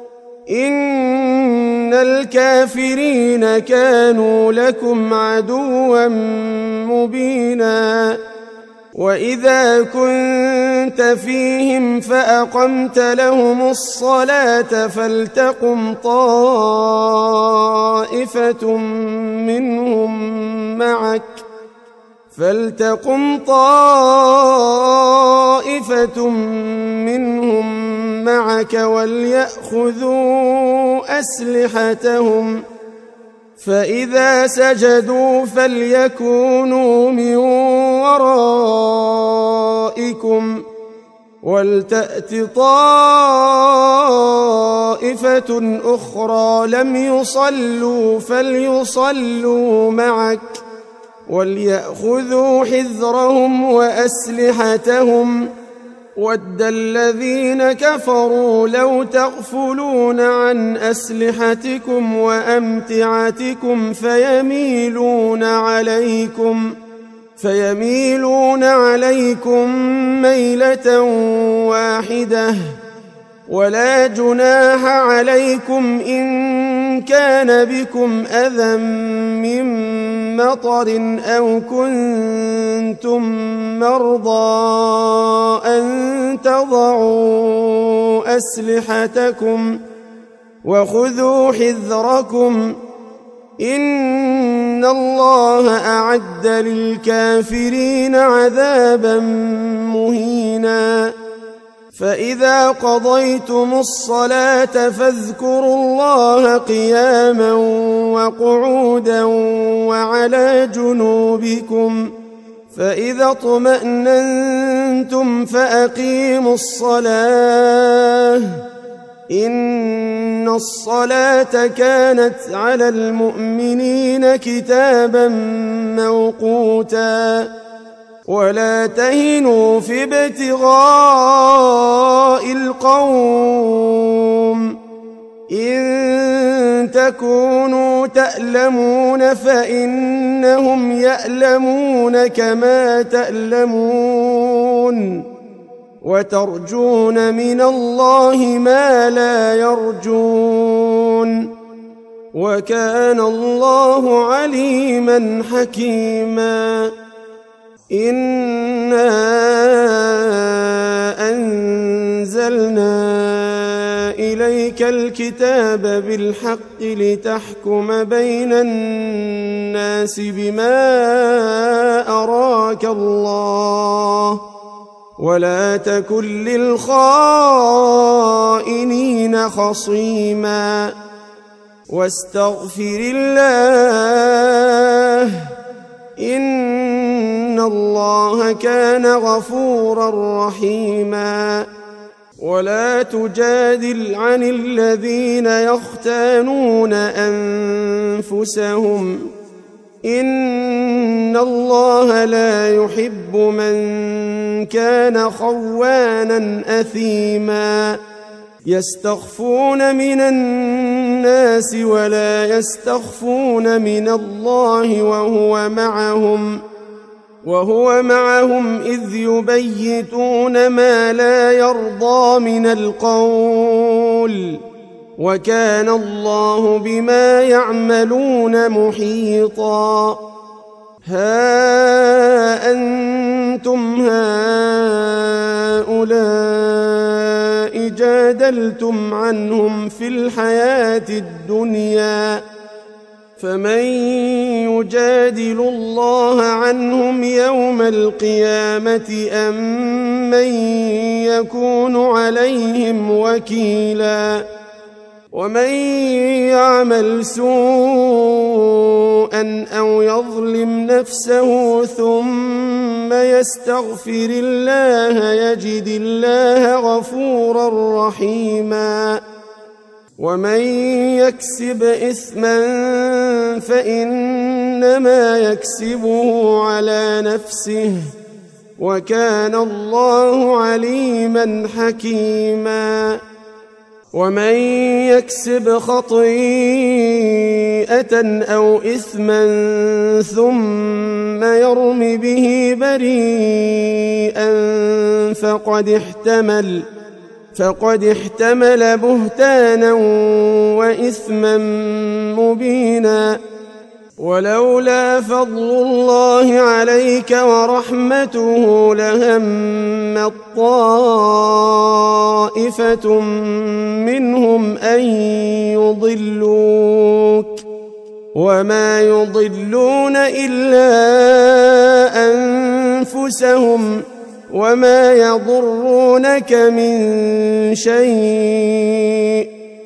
إن الكافرين كانوا لكم عدوا مبينا وإذا كنت فيهم فأقمت لهم الصلاة فلتقم طائفة منهم معك وليأخذوا أسلحتهم فإذا سجدوا فليكونوا من ورائكم ولتأت طائفة أخرى لم يصلوا فليصلوا معك وليأخذوا حذرهم وأسلحتهم ود الذين كفروا لو تغفلون عن أسلحتكم وأمتعتكم فيميلون عليكم ميلة واحدة ولا جناح عليكم إن كان بكم أذى من مطر أو كنتم مرضى أن تضعوا أسلحتكم وخذوا حذركم إن الله أعد للكافرين عذابا مهينا فإذا قضيتم الصلاة فاذكروا الله قياما وقعودا وعلى جنوبكم فإذا اطمأننتم فأقيموا الصلاة إن الصلاة كانت على المؤمنين كتابا موقوتا ولا تهنوا في ابتغاء القوم إن تكونوا تألمون فإنهم يألمون كما تألمون وترجون من الله ما لا يرجون وكان الله عليما حكيما إنا أنزلنا إليك الكتاب بالحق لتحكم بين الناس بما أراك الله ولا تكن للخائنين خصيما واستغفر الله إن الله كان غفورا رحيما ولا تجادل عن الذين يختانون أنفسهم إن الله لا يحب من كان خوانا أثيما يستخفون من الناس ولا يستخفون من الله وهو معهم إذ يبيتون ما لا يرضى من القول وكان الله بما يعملون محيطا ها أنتم هؤلاء جادلتم عنهم في الحياة الدنيا فمن يجادل الله عنهم يوم القيامة أم من يكون عليهم وكيلا ومن يعمل سوءا أو يظلم نفسه ثم يستغفر الله يجد الله غفورا رحيما ومن يكسب إثما فإنما يكسبه على نفسه وكان الله عليما حكيما ومن يكسب خطيئة أو إثما ثم يرم به بريئا فقد احتمل بهتانا وإثما مبينا ولولا فضل الله عليك ورحمته لهمت طائفة منهم أن يضلوك وما يضلون إلا أنفسهم وما يضرونك من شيء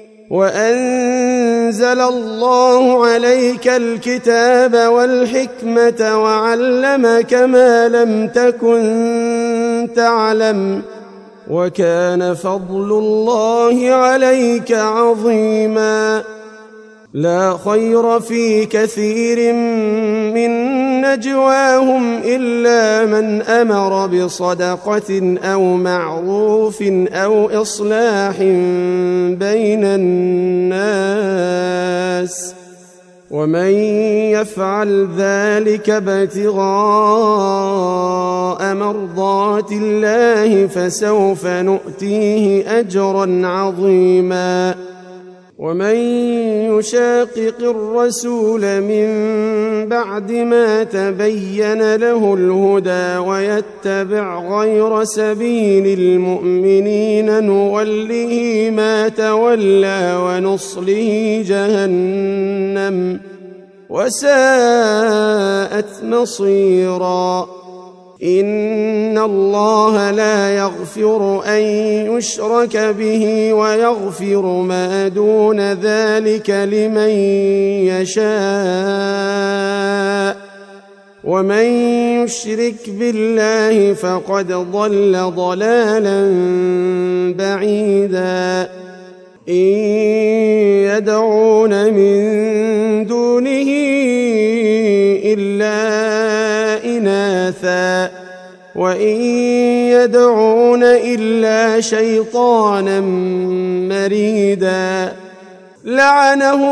وأنزل الله عليك الكتاب والحكمة وعلمك ما لم تكن تعلم وكان فضل الله عليك عظيما لا خير في كثير من نجواهم إلا من أمر بصدقة أو معروف أو إصلاح بين الناس ومن يفعل ذلك ابتغاء مرضات الله فسوف نؤتيه أجرا عظيما ومن يشاقق الرسول من بعد ما تبين له الهدى ويتبع غير سبيل المؤمنين نوله ما تولى ونصله جهنم وساءت مصيرا إن الله لا يغفر أن يشرك به ويغفر ما دون ذلك لمن يشاء ومن يشرك بالله فقد ضل ضلالا بعيدا إن يدعون من دونه إلا إناثا وإن يدعون إلا شيطانا مريدا لعنه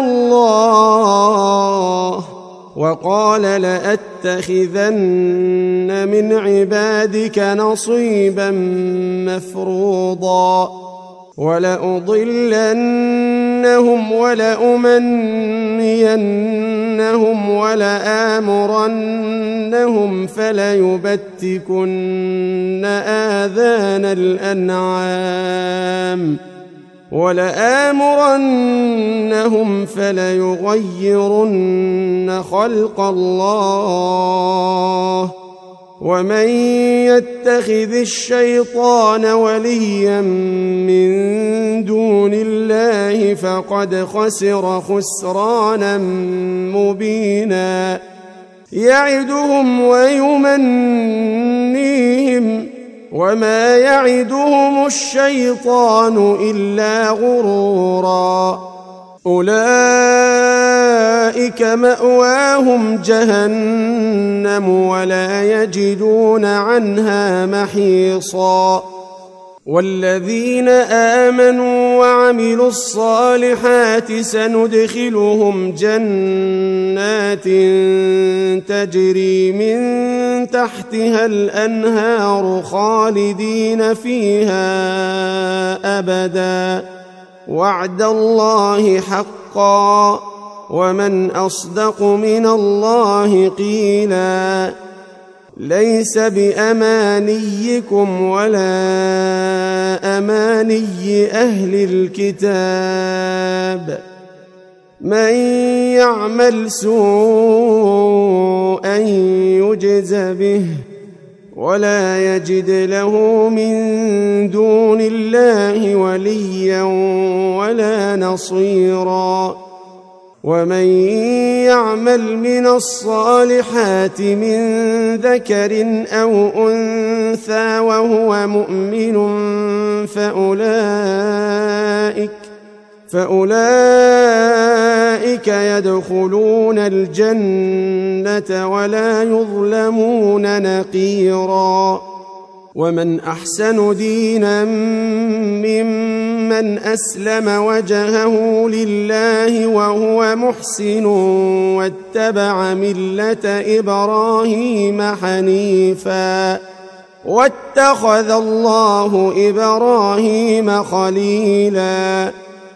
الله وقال لأتخذن من عبادك نصيبا مفروضا ولأضلنهم ولأمنينهم ولآمرنهم فليبتكن آذان الأنعام ولآمرنهم فليغيرن خلق الله ومن يتخذ الشيطان وليا من دون الله فقد خسر خسرانا مبينا يعدهم ويمنيهم وما يعدهم الشيطان إلا غرورا أولئك مأواهم جهنم ولا يجدون عنها محيصا والذين آمنوا وعملوا الصالحات سندخلهم جنات تجري من تحتها الأنهار خالدين فيها أبدا وعد الله حقا ومن أصدق من الله قيلا ليس بأمانيكم ولا أماني أهل الكتاب من يعمل سوءا يجز به ولا يجد له من دون الله وليا ولا نصيرا ومن يعمل من الصالحات من ذكر أو أنثى وهو مؤمن فأولئك يدخلون الجنة ولا يظلمون نقيرا ومن أحسن دينا ممن أسلم وجهه لله وهو محسن واتبع ملة إبراهيم حنيفا واتخذ الله إبراهيم خليلا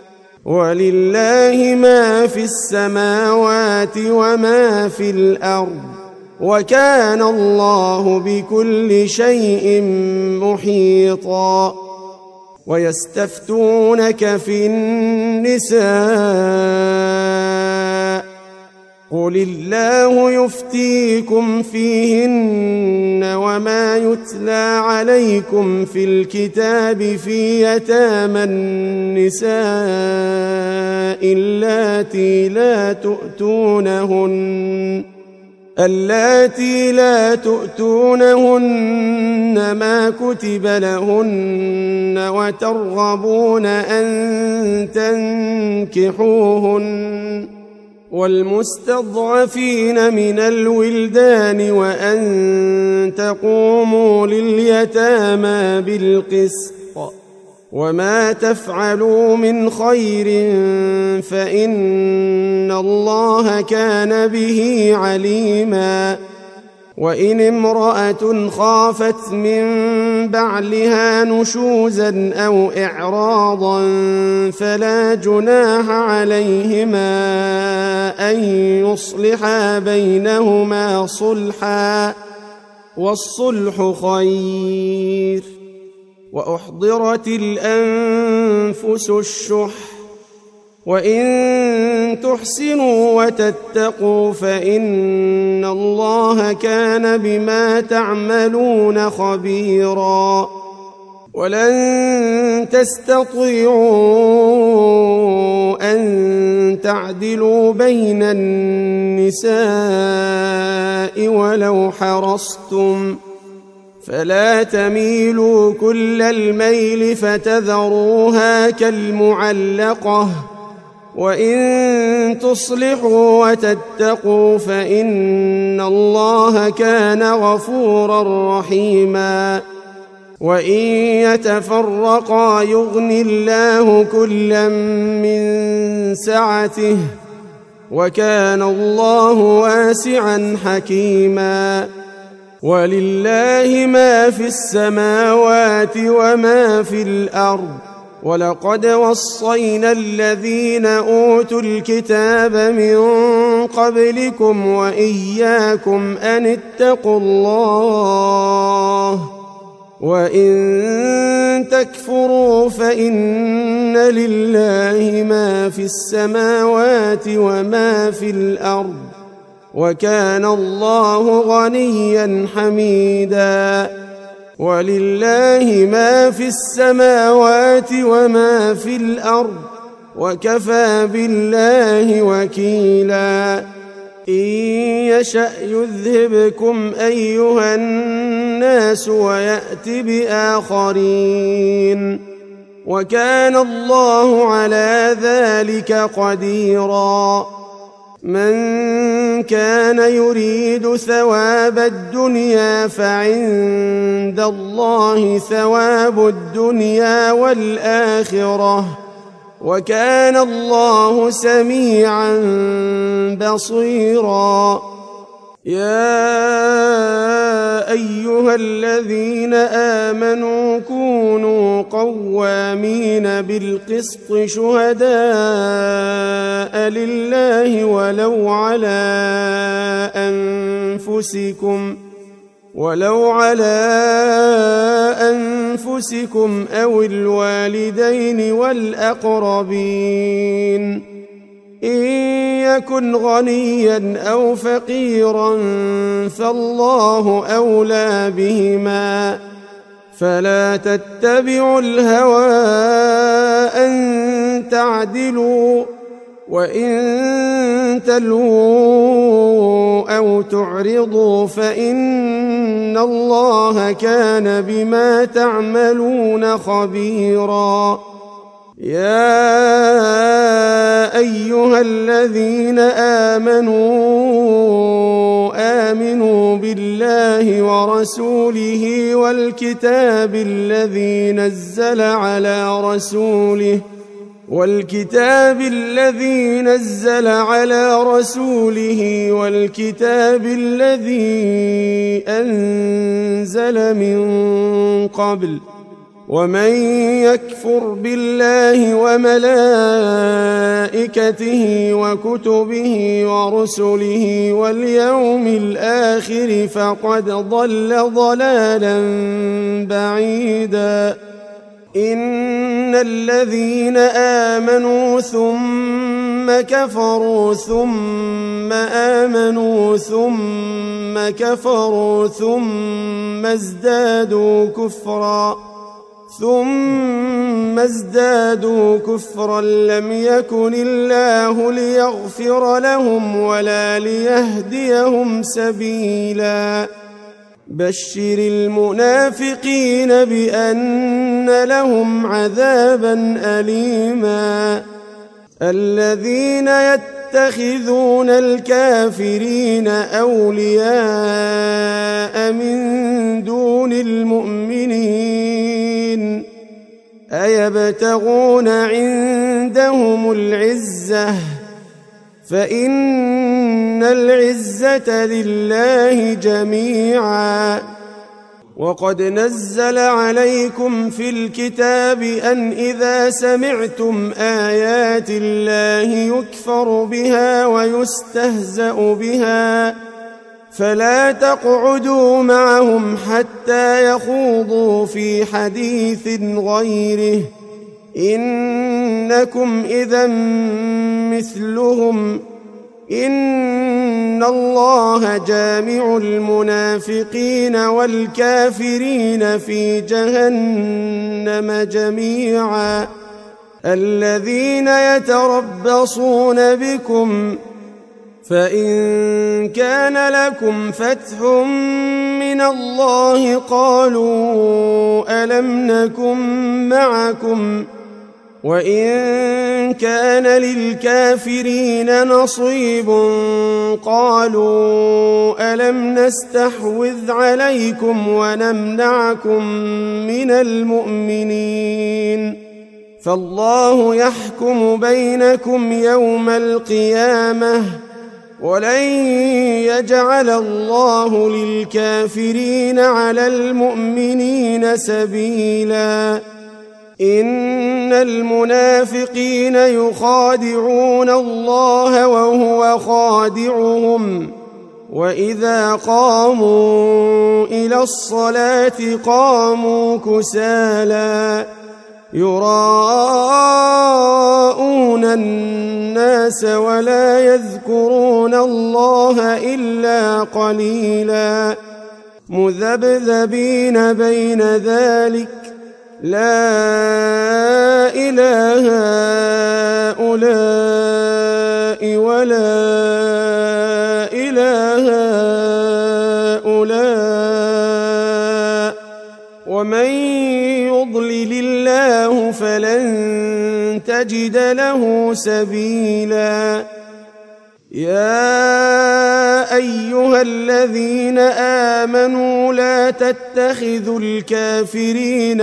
ولله ما في السماوات وما في الأرض وكان الله بكل شيء محيطا ويستفتونك في النساء قل الله يفتيكم فيهن وما يتلى عليكم في الكتاب في يتامى النساء اللاتي لا تؤتونهن ما كتب لهن وترغبون أن تنكحوهن والمستضعفين من الولدان وأن تقوموا لليتامى بالقسط وما تفعلوا من خير فإن الله كان به عليما وإن امرأة خافت من بعلها نشوزا أو إعراضا فلا جناح عليهما أن يصلحا بينهما صلحا والصلح خير وأحضرت الأنفس الشح وإن تحسنوا وتتقوا فإن الله كان بما تعملون خبيرا ولن تستطيعوا أن تعدلوا بين النساء ولو حرصتم فلا تميلوا كل الميل فتذروها كالمعلقة وإن تصلحوا وتتقوا فإن الله كان غفورا رحيما وإن يتفرقا يغن الله كلا من سعته وكان الله واسعا حكيما ولله ما في السماوات وما في الأرض ولقد وصينا الذين أوتوا الكتاب من قبلكم وإياكم أن اتقوا الله وإن تكفروا فإن لله ما في السماوات وما في الأرض وكان الله غنيا حميدا ولله ما في السماوات وما في الأرض وكفى بالله وكيلا إن يشأ يذهبكم أيها الناس ويأت بآخرين وكان الله على ذلك قديرا من كان يريد ثواب الدنيا فعند الله ثواب الدنيا والآخرة وكان الله سميعا بصيرا يا أيها الذين آمنوا كونوا قوامين بالقسط شهداء ولو على أنفسكم أو الوالدين والأقربين إن يكن غنيا أو فقيرا فالله أولى بهما فلا تتبعوا الهوى أن تعدلوا وإن تلووا أو تعرضوا فإن الله كان بما تعملون خبيرا. يا أيها الذين آمنوا بالله ورسوله والكتاب الذي نزل على رسوله والكتاب الذي أنزل من قبل ومن يكفر بالله وملائكته وكتبه ورسله واليوم الآخر فقد ضل ضلالا بعيدا. إن الذين آمنوا ثم كفروا ثم آمنوا ثم كفروا ثم ازدادوا كفرا لم يكن الله ليغفر لهم ولا ليهديهم سبيلا. بشر المنافقين بأن لهم عذابا أليما. الذين يتخذون الكافرين أولياء من دون المؤمنين أيبتغون عندهم العزة فإن العزة لله جميعا. وقد نزل عليكم في الكتاب أن إذا سمعتم آيات الله يكفر بها ويستهزأ بها فلا تقعدوا معهم حتى يخوضوا في حديث غيره إنكم إذا مثلهم إن الله جامع المنافقين والكافرين في جهنم جميعا. الذين يتربصون بكم فإن كان لكم فتح من الله قالوا ألم نكن معكم وإن كان للكافرين نصيب قالوا ألم نستحوذ عليكم ونمنعكم من المؤمنين فالله يحكم بينكم يوم القيامة ولن يجعل الله للكافرين على المؤمنين سبيلا. إن المنافقين يخادعون الله وهو خادعهم وإذا قاموا إلى الصلاة قاموا كسالى يراءون الناس ولا يذكرون الله إلا قليلا مذبذبين بين ذلك لا إله هؤلاء ولا إله هؤلاء ومن يضلل الله فلن تجد له سبيلا. يا أيها الذين آمنوا لا تتخذوا الكافرين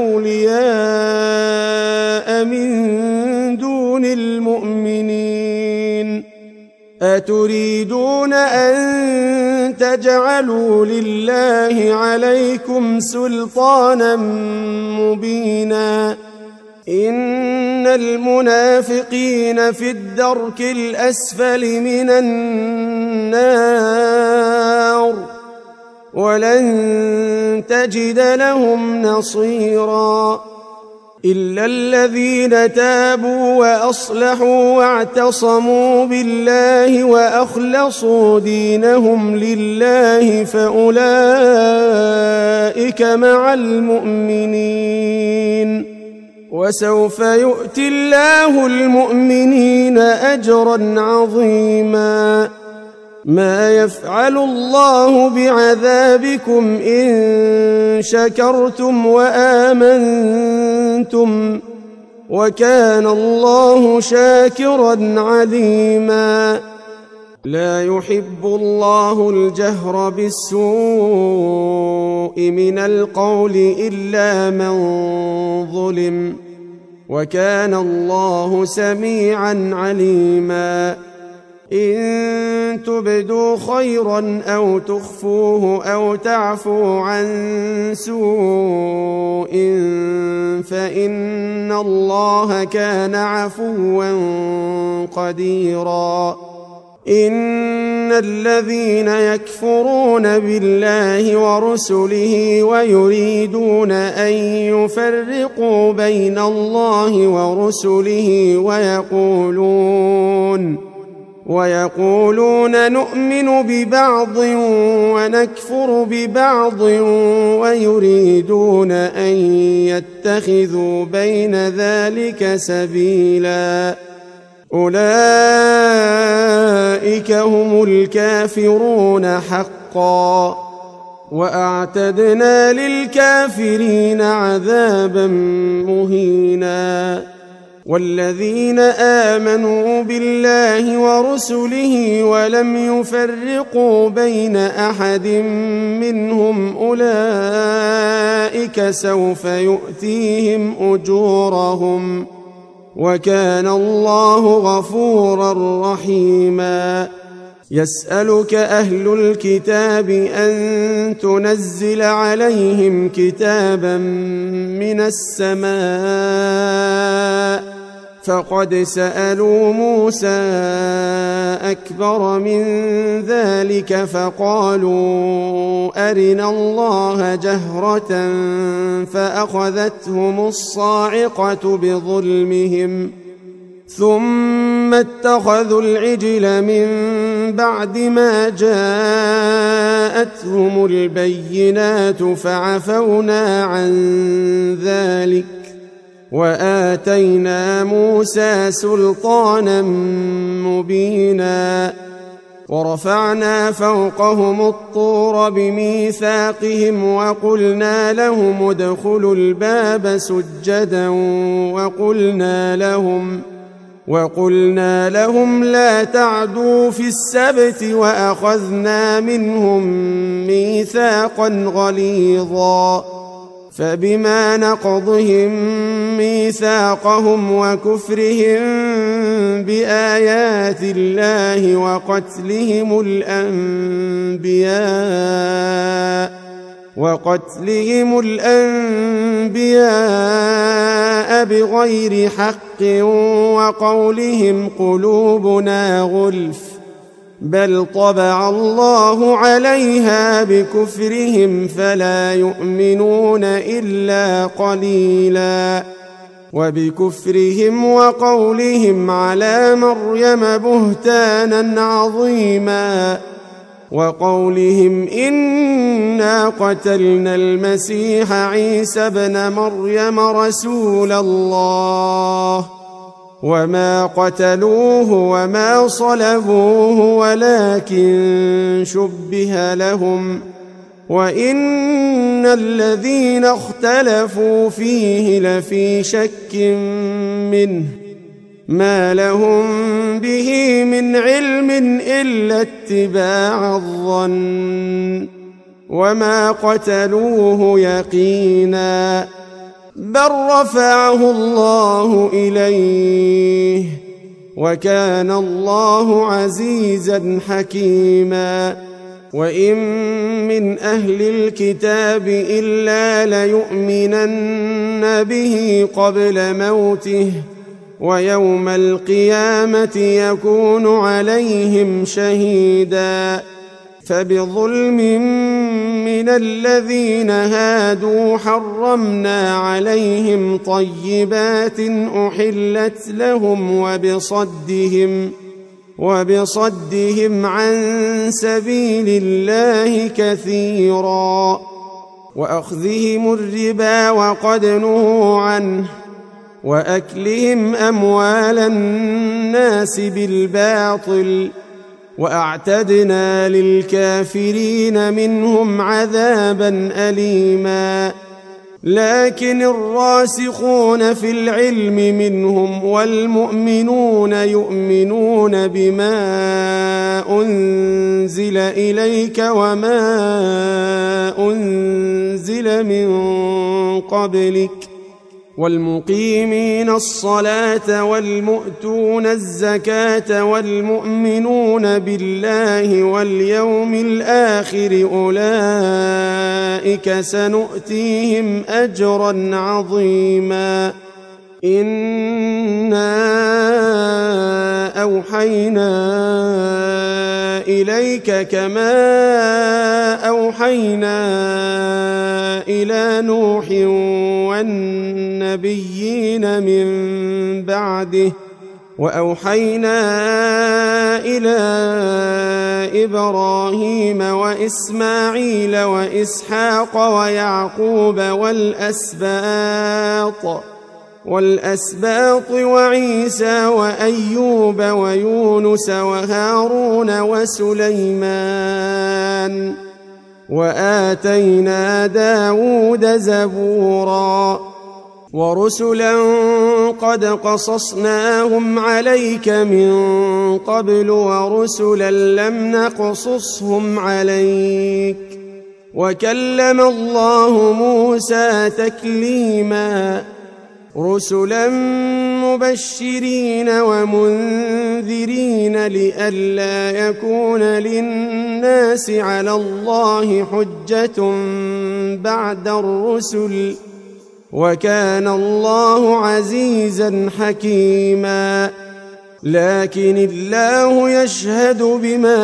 أولياء من دون المؤمنين أتريدون أن تجعلوا لله عليكم سلطانا مبينا إن المنافقين في الدرك الأسفل من النار ولن تجد لهم نصيرا إلا الذين تابوا وأصلحوا واعتصموا بالله وأخلصوا دينهم لله فأولئك مع المؤمنين وسوف يؤتي الله المؤمنين أجرا عظيما ما يفعل الله بعذابكم إن شكرتم وآمنتم وكان الله شاكرا عليما لا يحب الله الجهر بالسوء من القول إلا من ظلم وكان الله سميعا عليما إن تبدوا خيرا أو تخفوه أو تعفوا عن سوء فإن الله كان عفوا قديرا إن الذين يكفرون بالله ورسله ويريدون أن يفرقوا بين الله ورسله ويقولون نؤمن ببعض ونكفر ببعض ويريدون أن يتخذوا بين ذلك سبيلا أولئك هم الكافرون حقا وأعتدنا للكافرين عذابا مهينا والذين آمنوا بالله ورسله ولم يفرقوا بين أحد منهم أولئك سوف يؤتيهم أجورهم وكان الله غفورا رحيما يسألك أهل الكتاب أن تنزل عليهم كتابا من السماء فقد سألوا موسى أكبر من ذلك فقالوا أرنا الله جهرة فأخذتهم الصاعقة بظلمهم ثم اتخذوا العجل من بعد ما جاءتهم البينات فعفونا عن ذلك وآتينا موسى سلطانا مبينا ورفعنا فوقهم الطور بميثاقهم وقلنا لهم ادخلوا الباب سجدا وقلنا لهم لا تعدوا في السبت وأخذنا منهم ميثاقا غليظا فبما نقضهم ميثاقهم وكفرهم بآيات الله وقتلهم الأنبياء بغير حق وقولهم قلوبنا غلف بل طبع الله عليها بكفرهم فلا يؤمنون إلا قليلا وبكفرهم وقولهم على مريم بهتانا عظيما وقولهم إنا قتلنا المسيح عيسى ابن مريم رسول الله وما قتلوه وما صلبوه ولكن شبه لهم وإن الذين اختلفوا فيه لفي شك منه ما لهم به من علم إلا اتباع الظن وما قتلوه يقينا بل رفعه الله إليه وكان الله عزيزا حكيما وإن من أهل الكتاب إلا ليؤمنن به قبل موته ويوم القيامة يكون عليهم شهيدا فبظلم من الذين هادوا حرمنا عليهم طيبات أحلت لهم وبصدهم عن سبيل الله كثيرا وأخذهم الربا وقد نهوا عنه وأكلهم أموال الناس بالباطل وأعتدنا للكافرين منهم عذابا أليما لكن الراسخون في العلم منهم والمؤمنون يؤمنون بما أنزل إليك وما أنزل من قبلك والمقيمين الصلاة والمؤتون الزكاة والمؤمنون بالله واليوم الآخر أولئك سنؤتيهم أجرا عظيما إنا أوحينا إليك كما أوحينا إلى نوح والنبيين من بعده وأوحينا إلى إبراهيم وإسماعيل وإسحاق ويعقوب والأسباط وعيسى وأيوب ويونس وهارون وسليمان وآتينا داود زبورا ورسلا قد قصصناهم عليك من قبل ورسلا لم نقصصهم عليك وكلم الله موسى تكليما رسلا مبشرين ومنذرين لئلا يكون للناس على الله حجة بعد الرسل وكان الله عزيزا حكيما لكن الله يشهد بما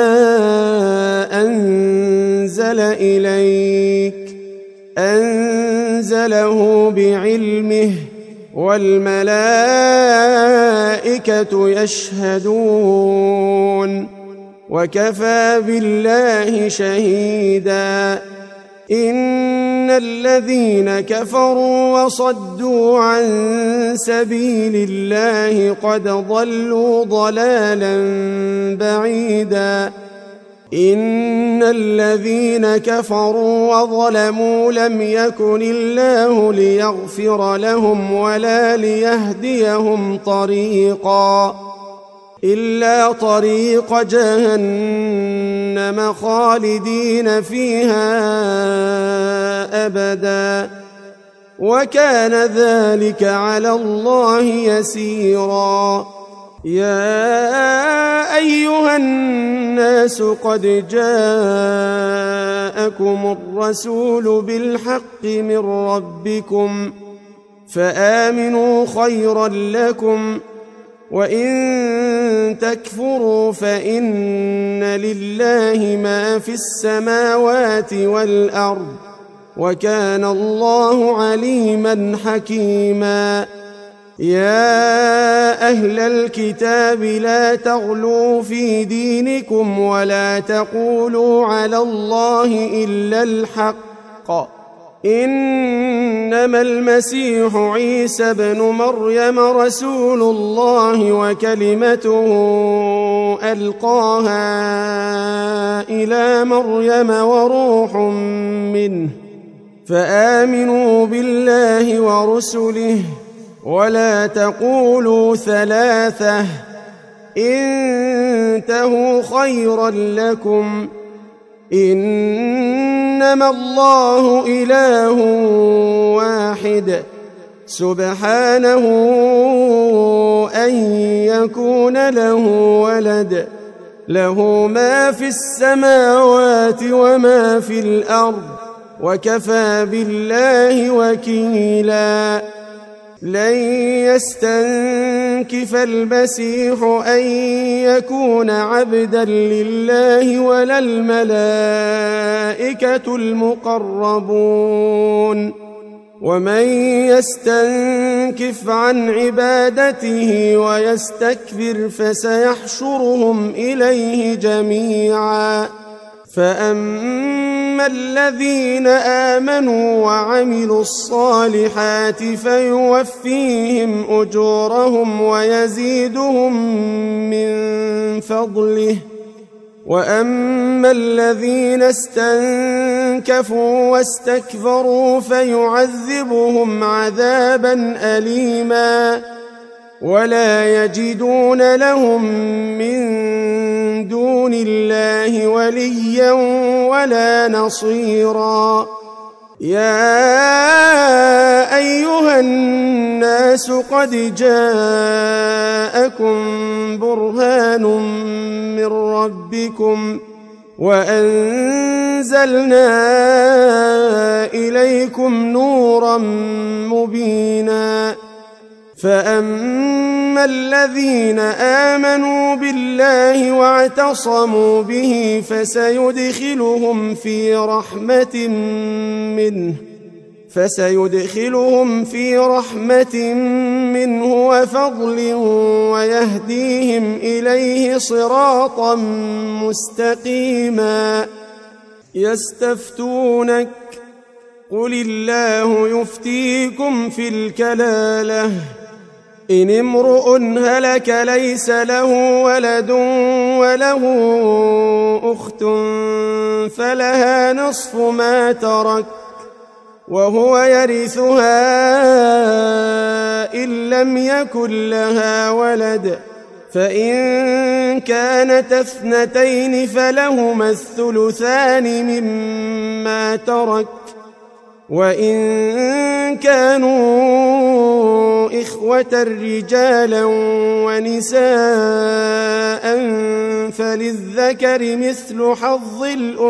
أنزل إليك أنزله بعلمه والملائكة يشهدون وكفى بالله شهيدا إن الذين كفروا وصدوا عن سبيل الله قد ضلوا ضلالا بعيدا إن الذين كفروا وظلموا لم يكن الله ليغفر لهم ولا ليهديهم طريقا إلا طريق جهنم خالدين فيها أبدا وكان ذلك على الله يسيرا يا أيها الناس قد جاءكم الرسول بالحق من ربكم فآمنوا خيرا لكم وإن تكفروا فإن لله ما في السماوات والأرض وكان الله عليما حكيما يا أهل الكتاب لا تغلوا في دينكم ولا تقولوا على الله إلا الحق إنما المسيح عيسى بن مريم رسول الله وكلمته ألقاها إلى مريم وروح منه فآمنوا بالله ورسله ولا تقولوا ثلاثة انتهوا خيرا لكم إنما الله إله واحد سبحانه أن يكون له ولد له ما في السماوات وما في الأرض وكفى بالله وكيلا لن يستنكف المسيح أن يكون عبدا لله ولا الملائكة المقربون، ومن يستنكف عن عبادته ويستكبر فسيحشرهم إليه جميعا. فأما الذين آمنوا وعملوا الصالحات فيوفيهم أجورهم ويزيدهم من فضله، وأما الذين استنكفوا واستكبروا فيعذبهم عذابا أليما ولا يجدون لهم من دون الله وليا ولا نصيرا. يا أيها الناس قد جاءكم برهان من ربكم وأنزلنا إليكم نورا مبينا. فأما الذين آمنوا بالله واعتصموا به فسيدخلهم في رحمة منه وفضل ويهديهم إليه صراطا مستقيما. يستفتونك قل الله يفتيكم في الكلالة إن امرؤ هلك ليس له ولد وله أخت فلها نصف ما ترك وهو يرثها إن لم يكن لها ولد، فإن كانت اثنتين فلهما الثلثان مما ترك، وإن كانوا إخوة رجالا ونساء فللذكر مثل حظ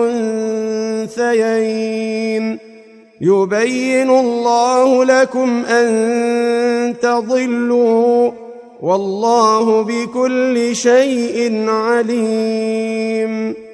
الأنثيين. يبين الله لكم أن تضلوا والله بكل شيء عليم.